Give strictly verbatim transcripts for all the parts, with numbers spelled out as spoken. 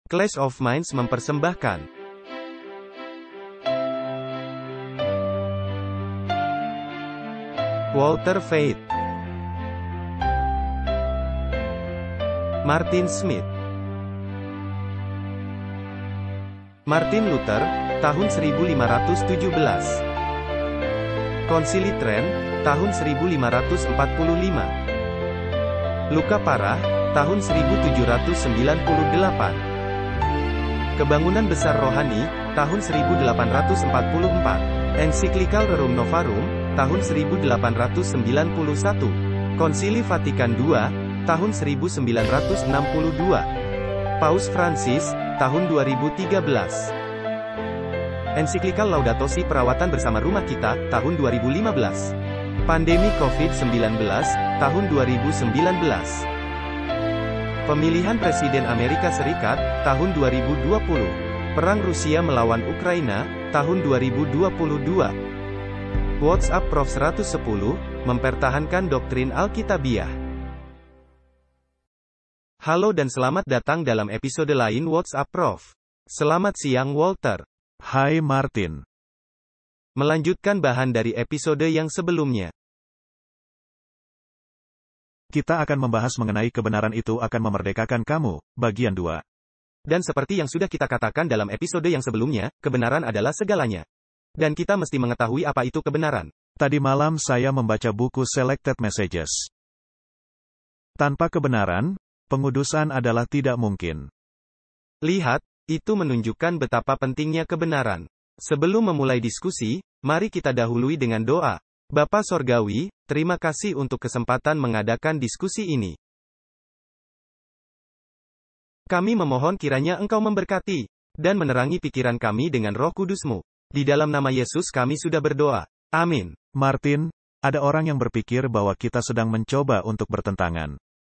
Clash of Minds mempersembahkan Walter Veith, Martin Smith, Martin Luther, tahun seribu lima ratus tujuh belas. Konsili Trent, tahun seribu lima ratus empat puluh lima. Luka parah, tahun seribu tujuh ratus sembilan puluh delapan. Kebangunan besar rohani, tahun seribu delapan ratus empat puluh empat. Ensiklikal Rerum Novarum, tahun seribu delapan ratus sembilan puluh satu. Konsili Vatikan kedua, tahun seribu sembilan ratus enam puluh dua. Paus Francis, tahun dua ribu tiga belas. Ensiklikal Laudato Si Perawatan Bersama Rumah Kita, tahun dua ribu lima belas. Pandemi covid sembilan belas, tahun dua ribu sembilan belas. Pemilihan Presiden Amerika Serikat, tahun dua ribu dua puluh. Perang Rusia melawan Ukraina, tahun dua ribu dua puluh dua. WhatsApp Prof seratus sepuluh, mempertahankan doktrin Alkitabiah. Halo dan selamat datang dalam episode lain WhatsApp Prof. Selamat siang Walter. Hai Martin. Melanjutkan bahan dari episode yang sebelumnya. Kita akan membahas mengenai kebenaran itu akan memerdekakan kamu, bagian dua. Dan seperti yang sudah kita katakan dalam episode yang sebelumnya, kebenaran adalah segalanya. Dan kita mesti mengetahui apa itu kebenaran. Tadi malam saya membaca buku Selected Messages. Tanpa kebenaran, pengudusan adalah tidak mungkin. Lihat, itu menunjukkan betapa pentingnya kebenaran. Sebelum memulai diskusi, mari kita dahului dengan doa. Bapa Sorgawi, terima kasih untuk kesempatan mengadakan diskusi ini. Kami memohon kiranya Engkau memberkati, dan menerangi pikiran kami dengan Roh Kudus-Mu. Di dalam nama Yesus kami sudah berdoa. Amin. Martin, ada orang yang berpikir bahwa kita sedang mencoba untuk bertentangan.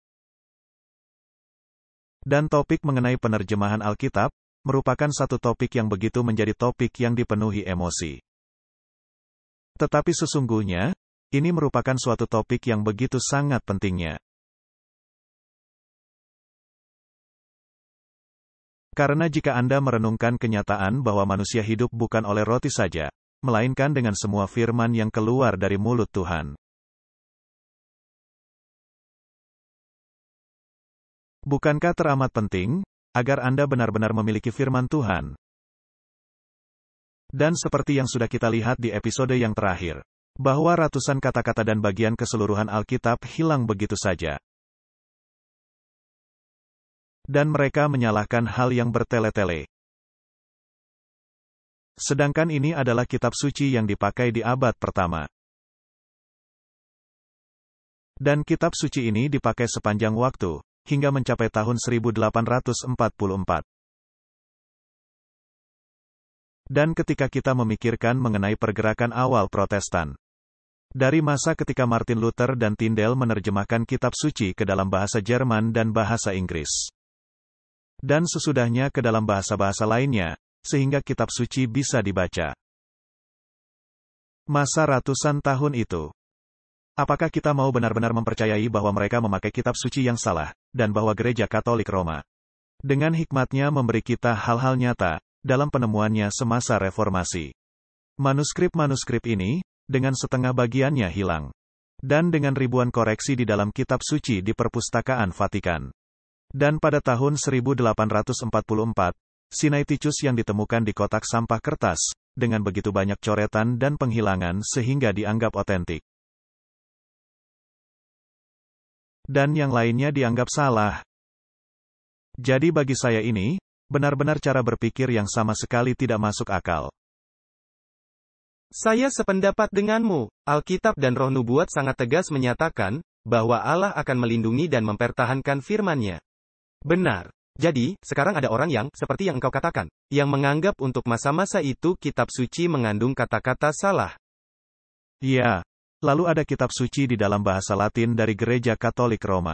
Dan topik mengenai penerjemahan Alkitab, merupakan satu topik yang begitu menjadi topik yang dipenuhi emosi. Tetapi sesungguhnya, ini merupakan suatu topik yang begitu sangat pentingnya. Karena jika Anda merenungkan kenyataan bahwa manusia hidup bukan oleh roti saja, melainkan dengan semua firman yang keluar dari mulut Tuhan. Bukankah teramat penting, agar Anda benar-benar memiliki firman Tuhan? Dan seperti yang sudah kita lihat di episode yang terakhir, bahwa ratusan kata-kata dan bagian keseluruhan Alkitab hilang begitu saja. Dan mereka menyalahkan hal yang bertele-tele. Sedangkan ini adalah kitab suci yang dipakai di abad pertama. Dan kitab suci ini dipakai sepanjang waktu, hingga mencapai tahun seribu delapan ratus empat puluh empat. Dan ketika kita memikirkan mengenai pergerakan awal Protestan, dari masa ketika Martin Luther dan Tyndale menerjemahkan kitab suci ke dalam bahasa Jerman dan bahasa Inggris, dan sesudahnya ke dalam bahasa-bahasa lainnya, sehingga kitab suci bisa dibaca. Masa ratusan tahun itu. Apakah kita mau benar-benar mempercayai bahwa mereka memakai kitab suci yang salah, dan bahwa Gereja Katolik Roma, dengan hikmatnya memberi kita hal-hal nyata, dalam penemuannya semasa reformasi. Manuskrip-manuskrip ini, dengan setengah bagiannya hilang. Dan dengan ribuan koreksi di dalam kitab suci di perpustakaan Vatikan. Dan pada tahun seribu delapan ratus empat puluh empat, Sinaiticus yang ditemukan di kotak sampah kertas, dengan begitu banyak coretan dan penghilangan sehingga dianggap otentik. Dan yang lainnya dianggap salah. Jadi bagi saya ini, benar-benar cara berpikir yang sama sekali tidak masuk akal. Saya sependapat denganmu. Alkitab dan Roh Nubuat sangat tegas menyatakan, bahwa Allah akan melindungi dan mempertahankan firman-Nya. Benar. Jadi, sekarang ada orang yang, seperti yang engkau katakan, yang menganggap untuk masa-masa itu kitab suci mengandung kata-kata salah. Ya, lalu ada kitab suci di dalam bahasa Latin dari Gereja Katolik Roma.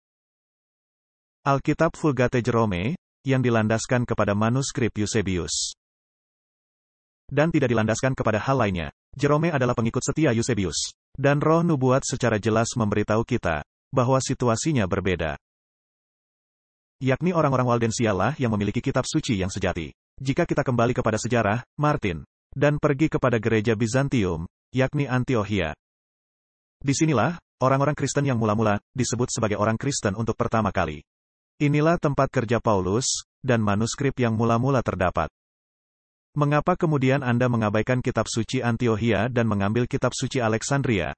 Alkitab Vulgate Jerome, yang dilandaskan kepada manuskrip Eusebius. Dan tidak dilandaskan kepada hal lainnya. Jerome adalah pengikut setia Eusebius. Dan Roh Nubuat secara jelas memberitahu kita, bahwa situasinya berbeda. yakni orang-orang Waldensia lah yang memiliki kitab suci yang sejati. Jika kita kembali kepada sejarah, Martin, dan pergi kepada gereja Bizantium, yakni Antiochia. Disinilah, orang-orang Kristen yang mula-mula, disebut sebagai orang Kristen untuk pertama kali. Inilah tempat kerja Paulus, dan manuskrip yang mula-mula terdapat. Mengapa kemudian Anda mengabaikan kitab suci Antiochia dan mengambil kitab suci Alexandria?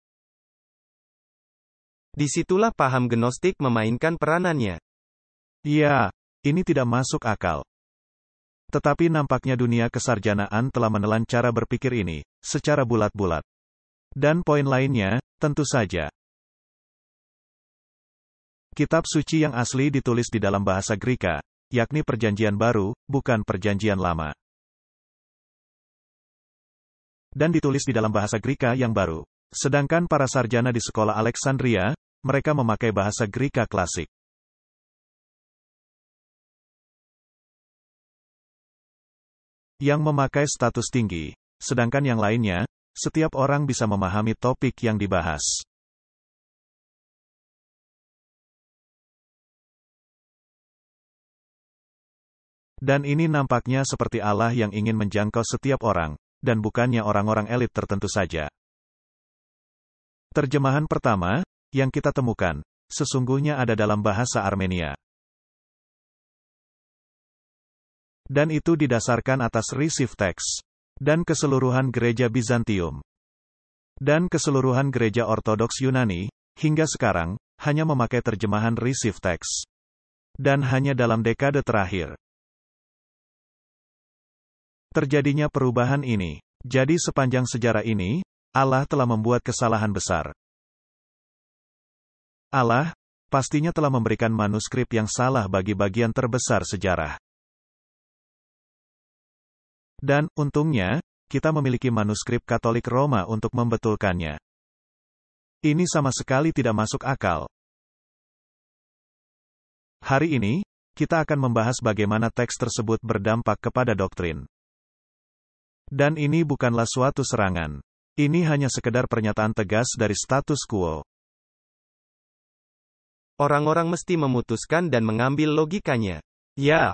Disitulah paham Gnostik memainkan peranannya. Ya, ini tidak masuk akal. Tetapi nampaknya dunia kesarjanaan telah menelan cara berpikir ini, secara bulat-bulat. Dan poin lainnya, tentu saja. Kitab suci yang asli ditulis di dalam bahasa Greka, yakni Perjanjian Baru, bukan Perjanjian Lama. Dan ditulis di dalam bahasa Greka yang baru. Sedangkan para sarjana di sekolah Alexandria, mereka memakai bahasa Greka klasik. Yang memakai status tinggi, sedangkan yang lainnya, setiap orang bisa memahami topik yang dibahas. Dan ini nampaknya seperti Allah yang ingin menjangkau setiap orang, dan bukannya orang-orang elit tertentu saja. Terjemahan pertama, yang kita temukan, sesungguhnya ada dalam bahasa Armenia. Dan itu didasarkan atas receive text. Dan keseluruhan gereja Bizantium. Dan keseluruhan gereja Ortodoks Yunani, hingga sekarang, hanya memakai terjemahan receive text. Dan hanya dalam dekade terakhir. Terjadinya perubahan ini. Jadi sepanjang sejarah ini, Allah telah membuat kesalahan besar. Allah, pastinya telah memberikan manuskrip yang salah bagi bagian terbesar sejarah. Dan, untungnya, kita memiliki manuskrip Katolik Roma untuk membetulkannya. Ini sama sekali tidak masuk akal. Hari ini, kita akan membahas bagaimana teks tersebut berdampak kepada doktrin. Dan ini bukanlah suatu serangan. Ini hanya sekedar pernyataan tegas dari status quo. Orang-orang mesti memutuskan dan mengambil logikanya. Ya.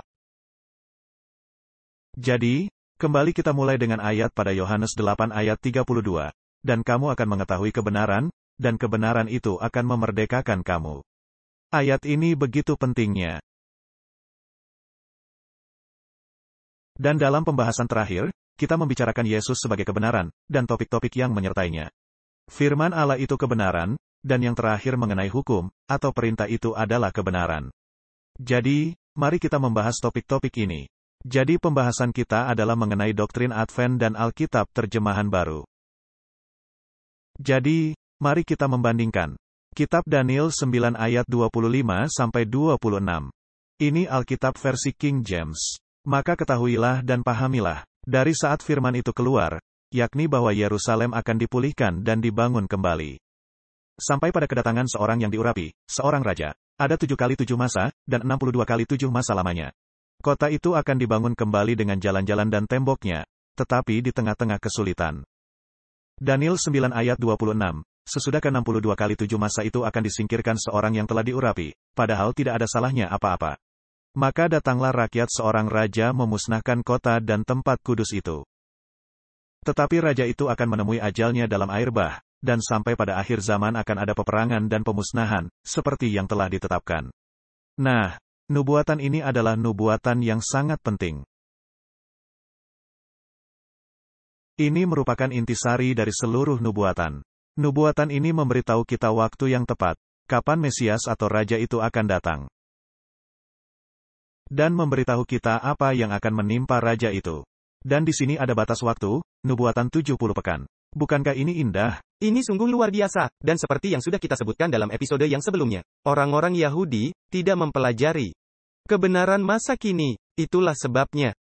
Jadi, kembali kita mulai dengan ayat pada Yohanes delapan ayat tiga puluh dua. Dan kamu akan mengetahui kebenaran, dan kebenaran itu akan memerdekakan kamu. Ayat ini begitu pentingnya. Dan dalam pembahasan terakhir, kita membicarakan Yesus sebagai kebenaran, dan topik-topik yang menyertainya. Firman Allah itu kebenaran, dan yang terakhir mengenai hukum, atau perintah itu adalah kebenaran. Jadi, mari kita membahas topik-topik ini. Jadi pembahasan kita adalah mengenai doktrin Advent dan Alkitab terjemahan baru. Jadi, mari kita membandingkan. Kitab Daniel sembilan ayat dua puluh lima sampai dua puluh enam. Ini Alkitab versi King James. Maka ketahuilah dan pahamilah, dari saat firman itu keluar, yakni bahwa Yerusalem akan dipulihkan dan dibangun kembali. Sampai pada kedatangan seorang yang diurapi, seorang raja. Ada tujuh kali tujuh masa, dan enam puluh dua kali tujuh masa lamanya. Kota itu akan dibangun kembali dengan jalan-jalan dan temboknya, tetapi di tengah-tengah kesulitan. Daniel sembilan ayat dua puluh enam, sesudah ke enam puluh dua kali tujuh masa itu akan disingkirkan seorang yang telah diurapi, padahal tidak ada salahnya apa-apa. Maka datanglah rakyat seorang raja memusnahkan kota dan tempat kudus itu. Tetapi raja itu akan menemui ajalnya dalam air bah, dan sampai pada akhir zaman akan ada peperangan dan pemusnahan, seperti yang telah ditetapkan. Nah, nubuatan ini adalah nubuatan yang sangat penting. Ini merupakan intisari dari seluruh nubuatan. Nubuatan ini memberitahu kita waktu yang tepat, kapan Mesias atau Raja itu akan datang. Dan memberitahu kita apa yang akan menimpa Raja itu. Dan di sini ada batas waktu, nubuatan tujuh puluh pekan. Bukankah ini indah? Ini sungguh luar biasa, dan seperti yang sudah kita sebutkan dalam episode yang sebelumnya, orang-orang Yahudi tidak mempelajari kebenaran masa kini. Itulah sebabnya.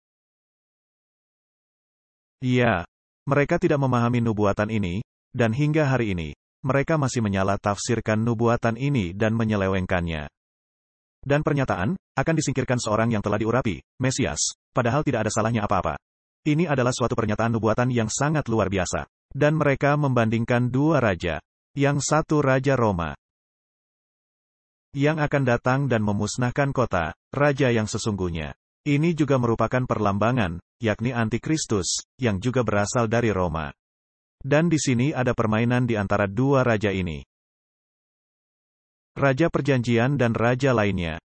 Iya, mereka tidak memahami nubuatan ini, dan hingga hari ini, mereka masih menyalah tafsirkan nubuatan ini dan menyelewengkannya. Dan pernyataan, akan disingkirkan seorang yang telah diurapi, Mesias, padahal tidak ada salahnya apa-apa. Ini adalah suatu pernyataan nubuatan yang sangat luar biasa. Dan mereka membandingkan dua raja. Yang satu Raja Roma. yang akan datang dan memusnahkan kota, raja yang sesungguhnya. Ini juga merupakan perlambangan, yakni Antikristus, yang juga berasal dari Roma. Dan di sini ada permainan di antara dua raja ini. Raja Perjanjian dan raja lainnya.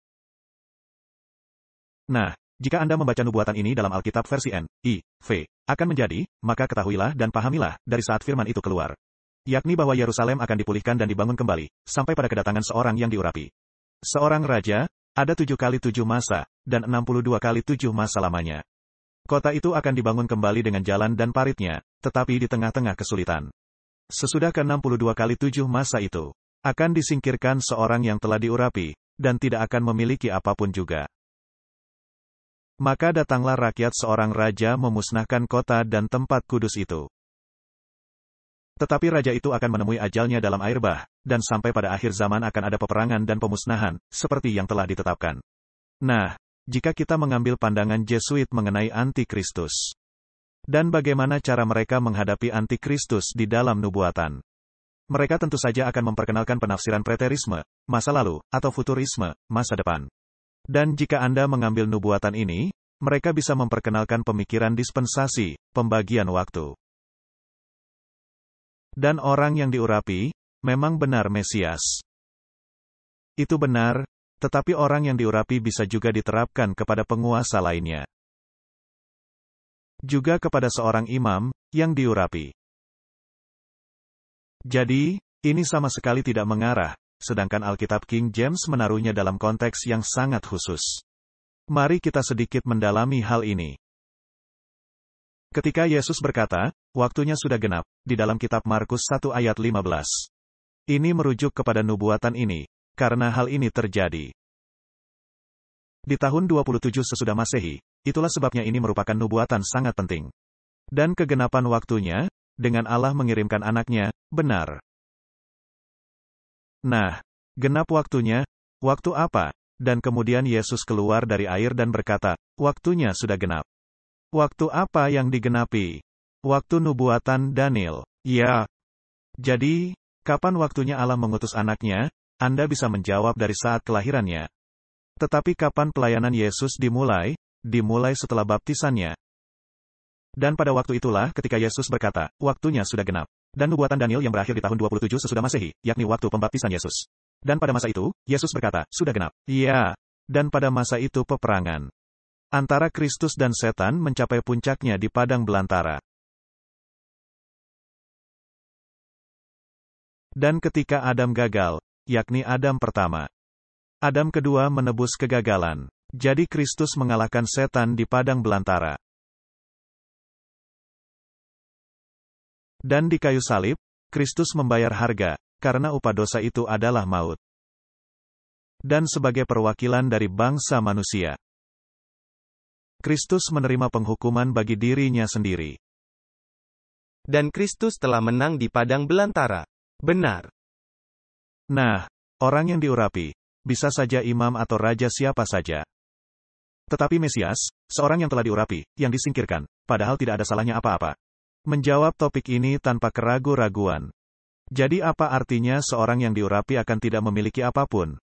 Nah, jika Anda membaca nubuatan ini dalam Alkitab versi N I V, akan menjadi, maka ketahuilah dan pahamilah, dari saat firman itu keluar. Yakni bahwa Yerusalem akan dipulihkan dan dibangun kembali, sampai pada kedatangan seorang yang diurapi. Seorang raja, ada tujuh kali tujuh masa, dan enam puluh dua kali tujuh masa lamanya. Kota itu akan dibangun kembali dengan jalan dan paritnya, tetapi di tengah-tengah kesulitan. Sesudah ke enam puluh dua kali tujuh masa itu, akan disingkirkan seorang yang telah diurapi, dan tidak akan memiliki apapun juga. Maka datanglah rakyat seorang raja memusnahkan kota dan tempat kudus itu. Tetapi raja itu akan menemui ajalnya dalam air bah, dan sampai pada akhir zaman akan ada peperangan dan pemusnahan, seperti yang telah ditetapkan. Nah, jika kita mengambil pandangan Jesuit mengenai Antikristus, dan bagaimana cara mereka menghadapi Antikristus di dalam nubuatan, mereka tentu saja akan memperkenalkan penafsiran preterisme, masa lalu, atau futurisme, masa depan. Dan jika Anda mengambil nubuatan ini, mereka bisa memperkenalkan pemikiran dispensasi, pembagian waktu. Dan orang yang diurapi, memang benar Mesias. Itu benar, tetapi orang yang diurapi bisa juga diterapkan kepada penguasa lainnya. Juga kepada seorang imam, yang diurapi. Jadi, ini sama sekali tidak mengarah, sedangkan Alkitab King James menaruhnya dalam konteks yang sangat khusus. Mari kita sedikit mendalami hal ini. Ketika Yesus berkata, waktunya sudah genap, di dalam kitab Markus satu ayat lima belas. Ini merujuk kepada nubuatan ini, karena hal ini terjadi di tahun dua puluh tujuh sesudah Masehi, itulah sebabnya ini merupakan nubuatan sangat penting. Dan kegenapan waktunya, dengan Allah mengirimkan anaknya, benar. Nah, genap waktunya, waktu apa? Dan kemudian Yesus keluar dari air dan berkata, waktunya sudah genap. Waktu apa yang digenapi? Waktu nubuatan Daniel. Ya. Jadi, kapan waktunya Allah mengutus anaknya? Anda bisa menjawab dari saat kelahirannya. Tetapi kapan pelayanan Yesus dimulai? Dimulai setelah baptisannya. Dan pada waktu itulah ketika Yesus berkata, waktunya sudah genap. Dan nubuatan Daniel yang berakhir di tahun dua puluh tujuh sesudah Masehi, yakni waktu pembaptisan Yesus. Dan pada masa itu, Yesus berkata, sudah genap. Ya. Dan pada masa itu peperangan antara Kristus dan setan mencapai puncaknya di padang belantara. Dan ketika Adam gagal, yakni Adam pertama, Adam kedua menebus kegagalan. Jadi Kristus mengalahkan setan di padang belantara. Dan di kayu salib, Kristus membayar harga, karena upah dosa itu adalah maut. Dan sebagai perwakilan dari bangsa manusia, Kristus menerima penghukuman bagi dirinya sendiri. Dan Kristus telah menang di padang belantara. Benar. Nah, orang yang diurapi, bisa saja imam atau raja siapa saja. Tetapi Mesias, seorang yang telah diurapi, yang disingkirkan, padahal tidak ada salahnya apa-apa. Menjawab topik ini tanpa keraguan-raguan. Jadi apa artinya seorang yang diurapi akan tidak memiliki apapun?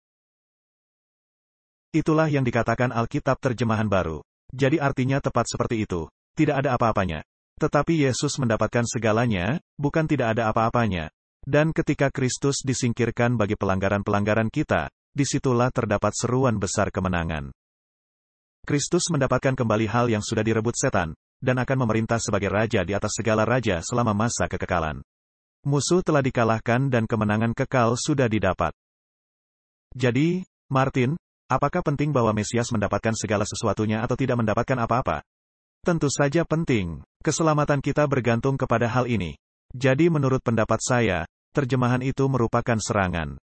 Itulah yang dikatakan Alkitab terjemahan baru. Jadi artinya tepat seperti itu. Tidak ada apa-apanya. Tetapi Yesus mendapatkan segalanya, bukan tidak ada apa-apanya. Dan ketika Kristus disingkirkan bagi pelanggaran-pelanggaran kita, disitulah terdapat seruan besar kemenangan. Kristus mendapatkan kembali hal yang sudah direbut setan, dan akan memerintah sebagai raja di atas segala raja selama masa kekekalan. Musuh telah dikalahkan dan kemenangan kekal sudah didapat. Jadi, Martin, apakah penting bahwa Mesias mendapatkan segala sesuatunya atau tidak mendapatkan apa-apa? Tentu saja penting. Keselamatan kita bergantung kepada hal ini. Jadi menurut pendapat saya, terjemahan itu merupakan serangan.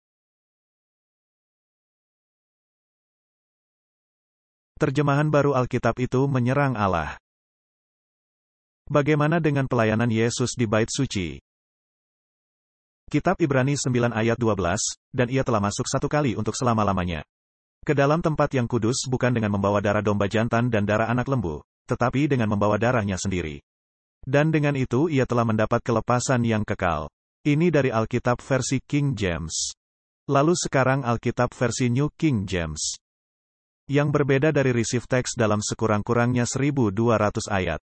Terjemahan baru Alkitab itu menyerang Allah. Bagaimana dengan pelayanan Yesus di Bait Suci? Kitab Ibrani sembilan ayat dua belas, dan ia telah masuk satu kali untuk selama-lamanya ke dalam tempat yang kudus bukan dengan membawa darah domba jantan dan darah anak lembu, tetapi dengan membawa darahnya sendiri. Dan dengan itu ia telah mendapat kelepasan yang kekal. Ini dari Alkitab versi King James. Lalu sekarang Alkitab versi New King James. Yang berbeda dari Receive Text dalam sekurang-kurangnya seribu dua ratus ayat.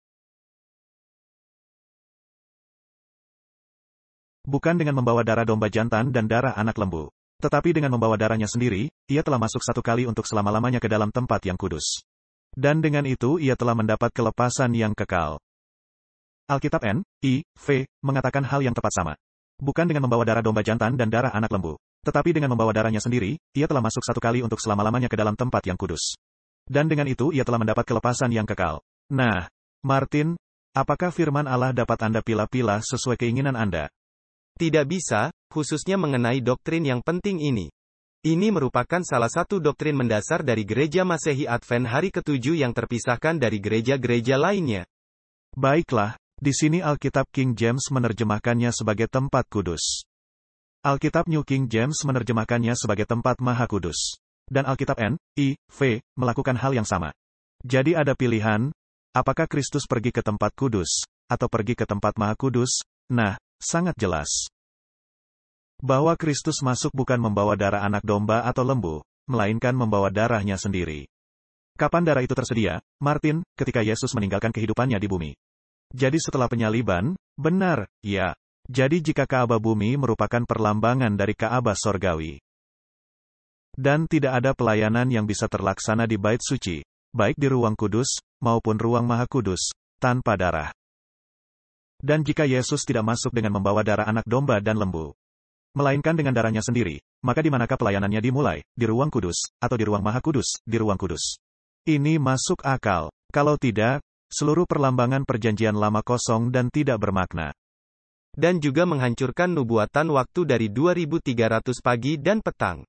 Bukan dengan membawa darah domba jantan dan darah anak lembu. Tetapi dengan membawa darahnya sendiri, ia telah masuk satu kali untuk selama-lamanya ke dalam tempat yang kudus. Dan dengan itu ia telah mendapat kelepasan yang kekal. Alkitab N I V mengatakan hal yang tepat sama. Bukan dengan membawa darah domba jantan dan darah anak lembu. Tetapi dengan membawa darahnya sendiri, ia telah masuk satu kali untuk selama-lamanya ke dalam tempat yang kudus. Dan dengan itu ia telah mendapat kelepasan yang kekal. Nah, Martin, apakah firman Allah dapat Anda pilah-pilah sesuai keinginan Anda? Tidak bisa, khususnya mengenai doktrin yang penting ini. Ini merupakan salah satu doktrin mendasar dari gereja Masehi Advent hari ketujuh yang terpisahkan dari gereja-gereja lainnya. Baiklah, di sini Alkitab King James menerjemahkannya sebagai tempat kudus. Alkitab New King James menerjemahkannya sebagai tempat maha kudus. Dan Alkitab N I V melakukan hal yang sama. Jadi ada pilihan, apakah Kristus pergi ke tempat kudus, atau pergi ke tempat maha kudus? Nah, sangat jelas bahwa Kristus masuk bukan membawa darah anak domba atau lembu, melainkan membawa darahnya sendiri. Kapan darah itu tersedia, Martin? Ketika Yesus meninggalkan kehidupannya di bumi. Jadi setelah penyaliban, benar, ya. Jadi jika Ka'bah bumi merupakan perlambangan dari Ka'bah sorgawi. Dan tidak ada pelayanan yang bisa terlaksana di bait suci, baik di ruang kudus, maupun ruang maha kudus, tanpa darah. Dan jika Yesus tidak masuk dengan membawa darah anak domba dan lembu, melainkan dengan darahnya sendiri, maka di manakah pelayanannya dimulai? Di ruang kudus, atau di ruang maha kudus? Di ruang kudus. Ini masuk akal. Kalau tidak, seluruh perlambangan perjanjian lama kosong dan tidak bermakna. Dan juga menghancurkan nubuatan waktu dari dua ribu tiga ratus pagi dan petang.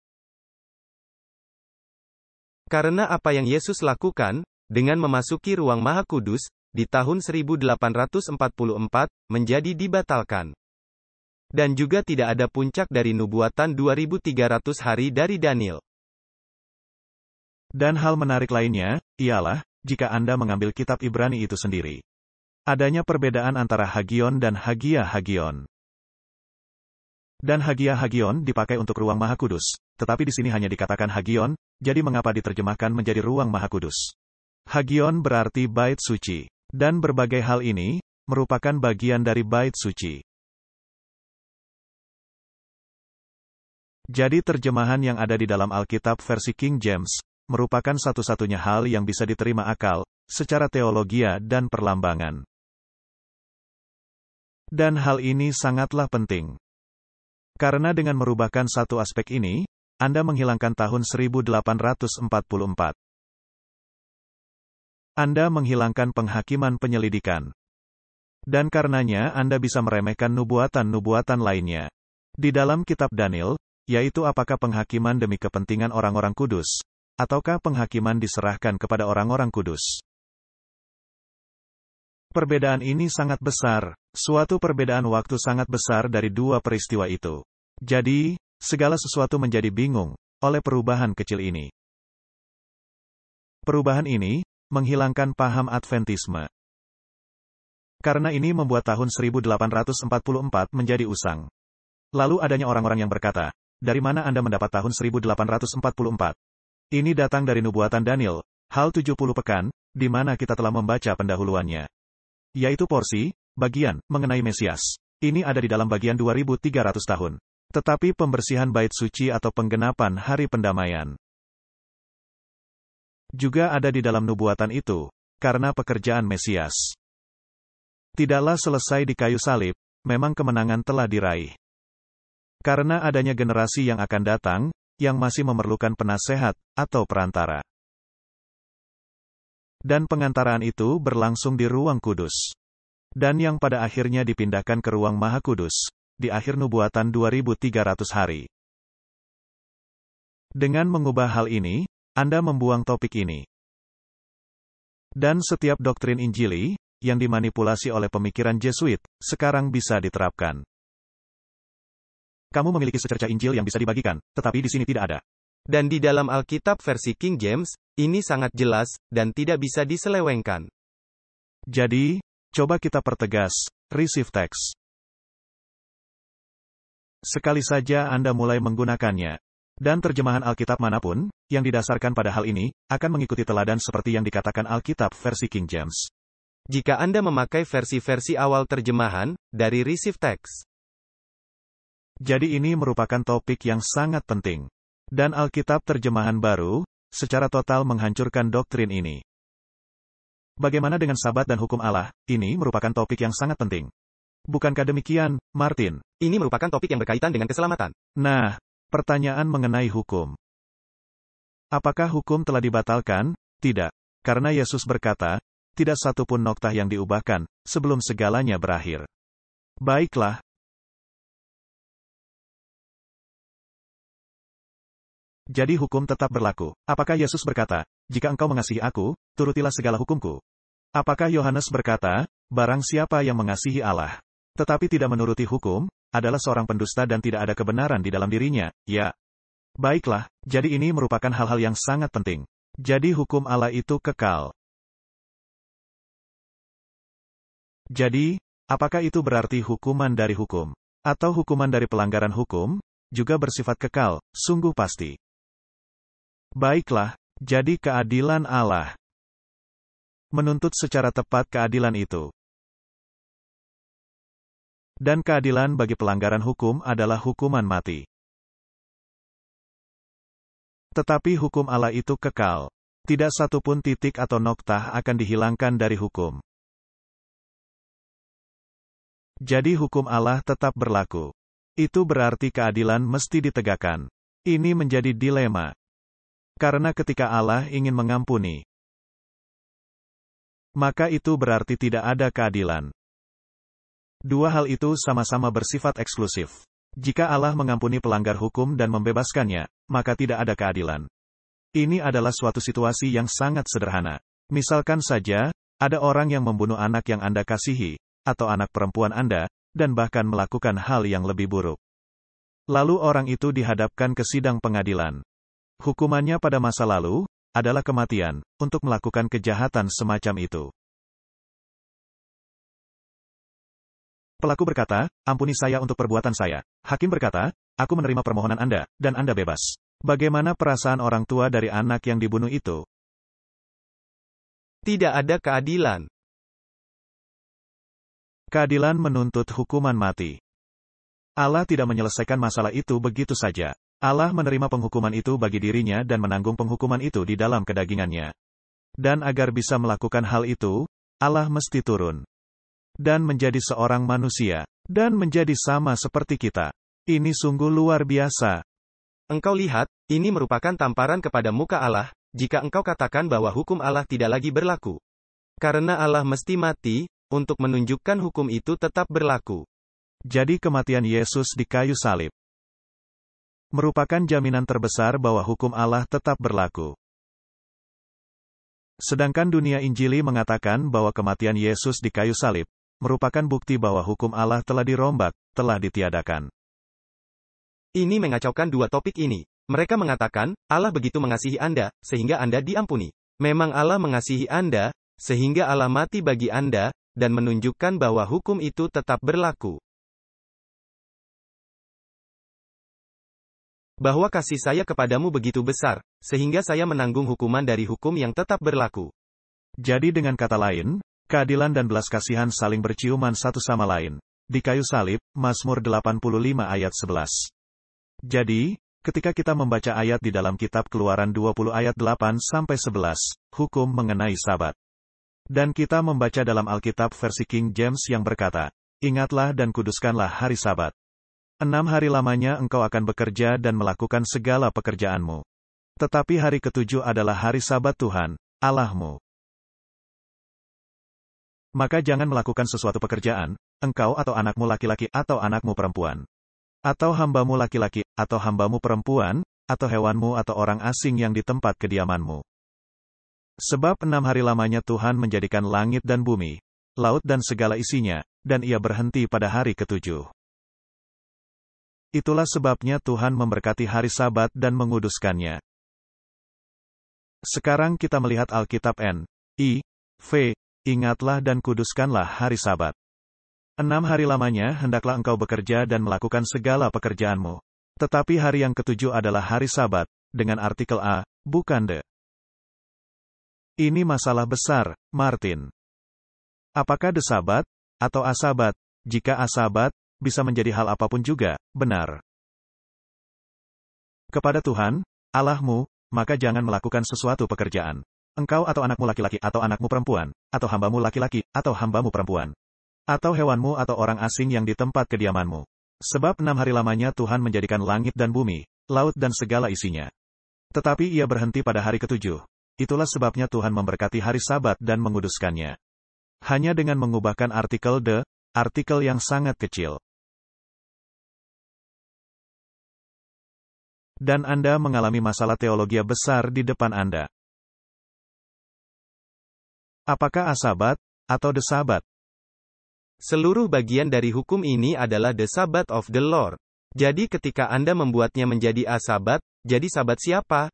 Karena apa yang Yesus lakukan, dengan memasuki ruang maha kudus, di tahun seribu delapan ratus empat puluh empat, menjadi dibatalkan. Dan juga tidak ada puncak dari nubuatan dua ribu tiga ratus hari dari Daniel. Dan hal menarik lainnya, ialah, jika Anda mengambil kitab Ibrani itu sendiri. Adanya perbedaan antara Hagion dan Hagia Hagion. Dan Hagia Hagion dipakai untuk ruang maha kudus, tetapi di sini hanya dikatakan Hagion, jadi mengapa diterjemahkan menjadi ruang maha kudus? Hagion berarti bait suci. Dan berbagai hal ini, merupakan bagian dari bait suci. Jadi terjemahan yang ada di dalam Alkitab versi King James, merupakan satu-satunya hal yang bisa diterima akal, secara teologia dan perlambangan. Dan hal ini sangatlah penting. Karena dengan merubahkan satu aspek ini, Anda menghilangkan tahun seribu delapan ratus empat puluh empat. Anda menghilangkan penghakiman penyelidikan. Dan karenanya Anda bisa meremehkan nubuatan-nubuatan lainnya. Di dalam kitab Daniel, yaitu apakah penghakiman demi kepentingan orang-orang kudus, ataukah penghakiman diserahkan kepada orang-orang kudus. Perbedaan ini sangat besar, suatu perbedaan waktu sangat besar dari dua peristiwa itu. Jadi, segala sesuatu menjadi bingung, oleh perubahan kecil ini. Perubahan ini, menghilangkan paham Adventisme. Karena ini membuat tahun seribu delapan ratus empat puluh empat menjadi usang. Lalu adanya orang-orang yang berkata, dari mana Anda mendapat tahun seribu delapan ratus empat puluh empat? Ini datang dari nubuatan Daniel, hal tujuh puluh pekan, di mana kita telah membaca pendahuluannya. Yaitu porsi, bagian, mengenai Mesias. Ini ada di dalam bagian dua ribu tiga ratus tahun. Tetapi pembersihan bait suci atau penggenapan hari pendamaian juga ada di dalam nubuatan itu, karena pekerjaan Mesias tidaklah selesai di kayu salib, memang kemenangan telah diraih. Karena adanya generasi yang akan datang, yang masih memerlukan penasehat, atau perantara. Dan pengantaraan itu berlangsung di ruang kudus. Dan yang pada akhirnya dipindahkan ke ruang maha kudus, di akhir nubuatan dua ribu tiga ratus hari. Dengan mengubah hal ini, Anda membuang topik ini. Dan setiap doktrin Injili, yang dimanipulasi oleh pemikiran Jesuit, sekarang bisa diterapkan. Kamu memiliki secerca Injil yang bisa dibagikan, tetapi di sini tidak ada. Dan di dalam Alkitab versi King James, ini sangat jelas, dan tidak bisa diselewengkan. Jadi, coba kita pertegas, receive text. Sekali saja Anda mulai menggunakannya. Dan terjemahan Alkitab manapun, yang didasarkan pada hal ini, akan mengikuti teladan seperti yang dikatakan Alkitab versi King James. Jika Anda memakai versi-versi awal terjemahan, dari Receive Text. Jadi ini merupakan topik yang sangat penting. Dan Alkitab terjemahan baru, secara total menghancurkan doktrin ini. Bagaimana dengan Sabat dan hukum Allah? Ini merupakan topik yang sangat penting. Bukankah demikian, Martin? Ini merupakan topik yang berkaitan dengan keselamatan. Nah, pertanyaan mengenai hukum. Apakah hukum telah dibatalkan? Tidak. Karena Yesus berkata, tidak satu pun noktah yang diubahkan, sebelum segalanya berakhir. Baiklah. Jadi hukum tetap berlaku. Apakah Yesus berkata, jika engkau mengasihi aku, turutilah segala hukumku? Apakah Yohanes berkata, barang siapa yang mengasihi Allah, tetapi tidak menuruti hukum, adalah seorang pendusta dan tidak ada kebenaran di dalam dirinya? Ya. Baiklah, jadi ini merupakan hal-hal yang sangat penting. Jadi hukum Allah itu kekal. Jadi, apakah itu berarti hukuman dari hukum? Atau hukuman dari pelanggaran hukum, juga bersifat kekal? Sungguh pasti. Baiklah, jadi keadilan Allah menuntut secara tepat keadilan itu. Dan keadilan bagi pelanggaran hukum adalah hukuman mati. Tetapi hukum Allah itu kekal. Tidak satu pun titik atau noktah akan dihilangkan dari hukum. Jadi hukum Allah tetap berlaku. Itu berarti keadilan mesti ditegakkan. Ini menjadi dilema. Karena ketika Allah ingin mengampuni, maka itu berarti tidak ada keadilan. Dua hal itu sama-sama bersifat eksklusif. Jika Allah mengampuni pelanggar hukum dan membebaskannya, maka tidak ada keadilan. Ini adalah suatu situasi yang sangat sederhana. Misalkan saja, ada orang yang membunuh anak yang Anda kasihi, atau anak perempuan Anda, dan bahkan melakukan hal yang lebih buruk. Lalu orang itu dihadapkan ke sidang pengadilan. Hukumannya pada masa lalu, adalah kematian, untuk melakukan kejahatan semacam itu. Pelaku berkata, ampuni saya untuk perbuatan saya. Hakim berkata, aku menerima permohonan Anda, dan Anda bebas. Bagaimana perasaan orang tua dari anak yang dibunuh itu? Tidak ada keadilan. Keadilan menuntut hukuman mati. Allah tidak menyelesaikan masalah itu begitu saja. Allah menerima penghukuman itu bagi dirinya dan menanggung penghukuman itu di dalam kedagingannya. Dan agar bisa melakukan hal itu, Allah mesti turun. Dan menjadi seorang manusia. Dan menjadi sama seperti kita. Ini sungguh luar biasa. Engkau lihat, ini merupakan tamparan kepada muka Allah, jika engkau katakan bahwa hukum Allah tidak lagi berlaku. Karena Allah mesti mati, untuk menunjukkan hukum itu tetap berlaku. Jadi kematian Yesus di kayu salib merupakan jaminan terbesar bahwa hukum Allah tetap berlaku. Sedangkan dunia Injili mengatakan bahwa kematian Yesus di kayu salib merupakan bukti bahwa hukum Allah telah dirombak, telah ditiadakan. Ini mengacaukan dua topik ini. Mereka mengatakan, Allah begitu mengasihi Anda, sehingga Anda diampuni. Memang Allah mengasihi Anda, sehingga Allah mati bagi Anda, dan menunjukkan bahwa hukum itu tetap berlaku. Bahwa kasih saya kepadamu begitu besar, sehingga saya menanggung hukuman dari hukum yang tetap berlaku. Jadi dengan kata lain, keadilan dan belas kasihan saling berciuman satu sama lain. Di kayu salib, Mazmur delapan puluh lima ayat sebelas. Jadi, ketika kita membaca ayat di dalam kitab Keluaran dua puluh ayat delapan sampai sebelas, hukum mengenai Sabat. Dan kita membaca dalam Alkitab versi King James yang berkata, ingatlah dan kuduskanlah hari Sabat. Enam hari lamanya engkau akan bekerja dan melakukan segala pekerjaanmu. Tetapi hari ketujuh adalah hari Sabat Tuhan, Allahmu. Maka jangan melakukan sesuatu pekerjaan, engkau atau anakmu laki-laki atau anakmu perempuan. Atau hambamu laki-laki, atau hambamu perempuan, atau hewanmu atau orang asing yang di tempat kediamanmu. Sebab enam hari lamanya Tuhan menjadikan langit dan bumi, laut dan segala isinya, dan ia berhenti pada hari ketujuh. Itulah sebabnya Tuhan memberkati hari Sabat dan menguduskannya. Sekarang kita melihat Alkitab N I V, ingatlah dan kuduskanlah hari Sabat. Enam hari lamanya hendaklah engkau bekerja dan melakukan segala pekerjaanmu. Tetapi hari yang ketujuh adalah hari Sabat, dengan artikel A, bukan D. Ini masalah besar, Martin. Apakah D Sabat, atau A Sabat? Jika A Sabat, bisa menjadi hal apapun juga, benar. Kepada Tuhan, Allahmu, maka jangan melakukan sesuatu pekerjaan. Engkau atau anakmu laki-laki atau anakmu perempuan, atau hambamu laki-laki atau hambamu perempuan. Atau hewanmu atau orang asing yang di tempat kediamanmu. Sebab enam hari lamanya Tuhan menjadikan langit dan bumi, laut dan segala isinya. Tetapi ia berhenti pada hari ketujuh. Itulah sebabnya Tuhan memberkati hari Sabat dan menguduskannya. Hanya dengan mengubahkan artikel D, artikel yang sangat kecil. Dan Anda mengalami masalah teologi besar di depan Anda. Apakah A Sabat, atau D Sabat? Seluruh bagian dari hukum ini adalah the Sabbath of the Lord. Jadi ketika Anda membuatnya menjadi A Sabat, jadi Sabat siapa?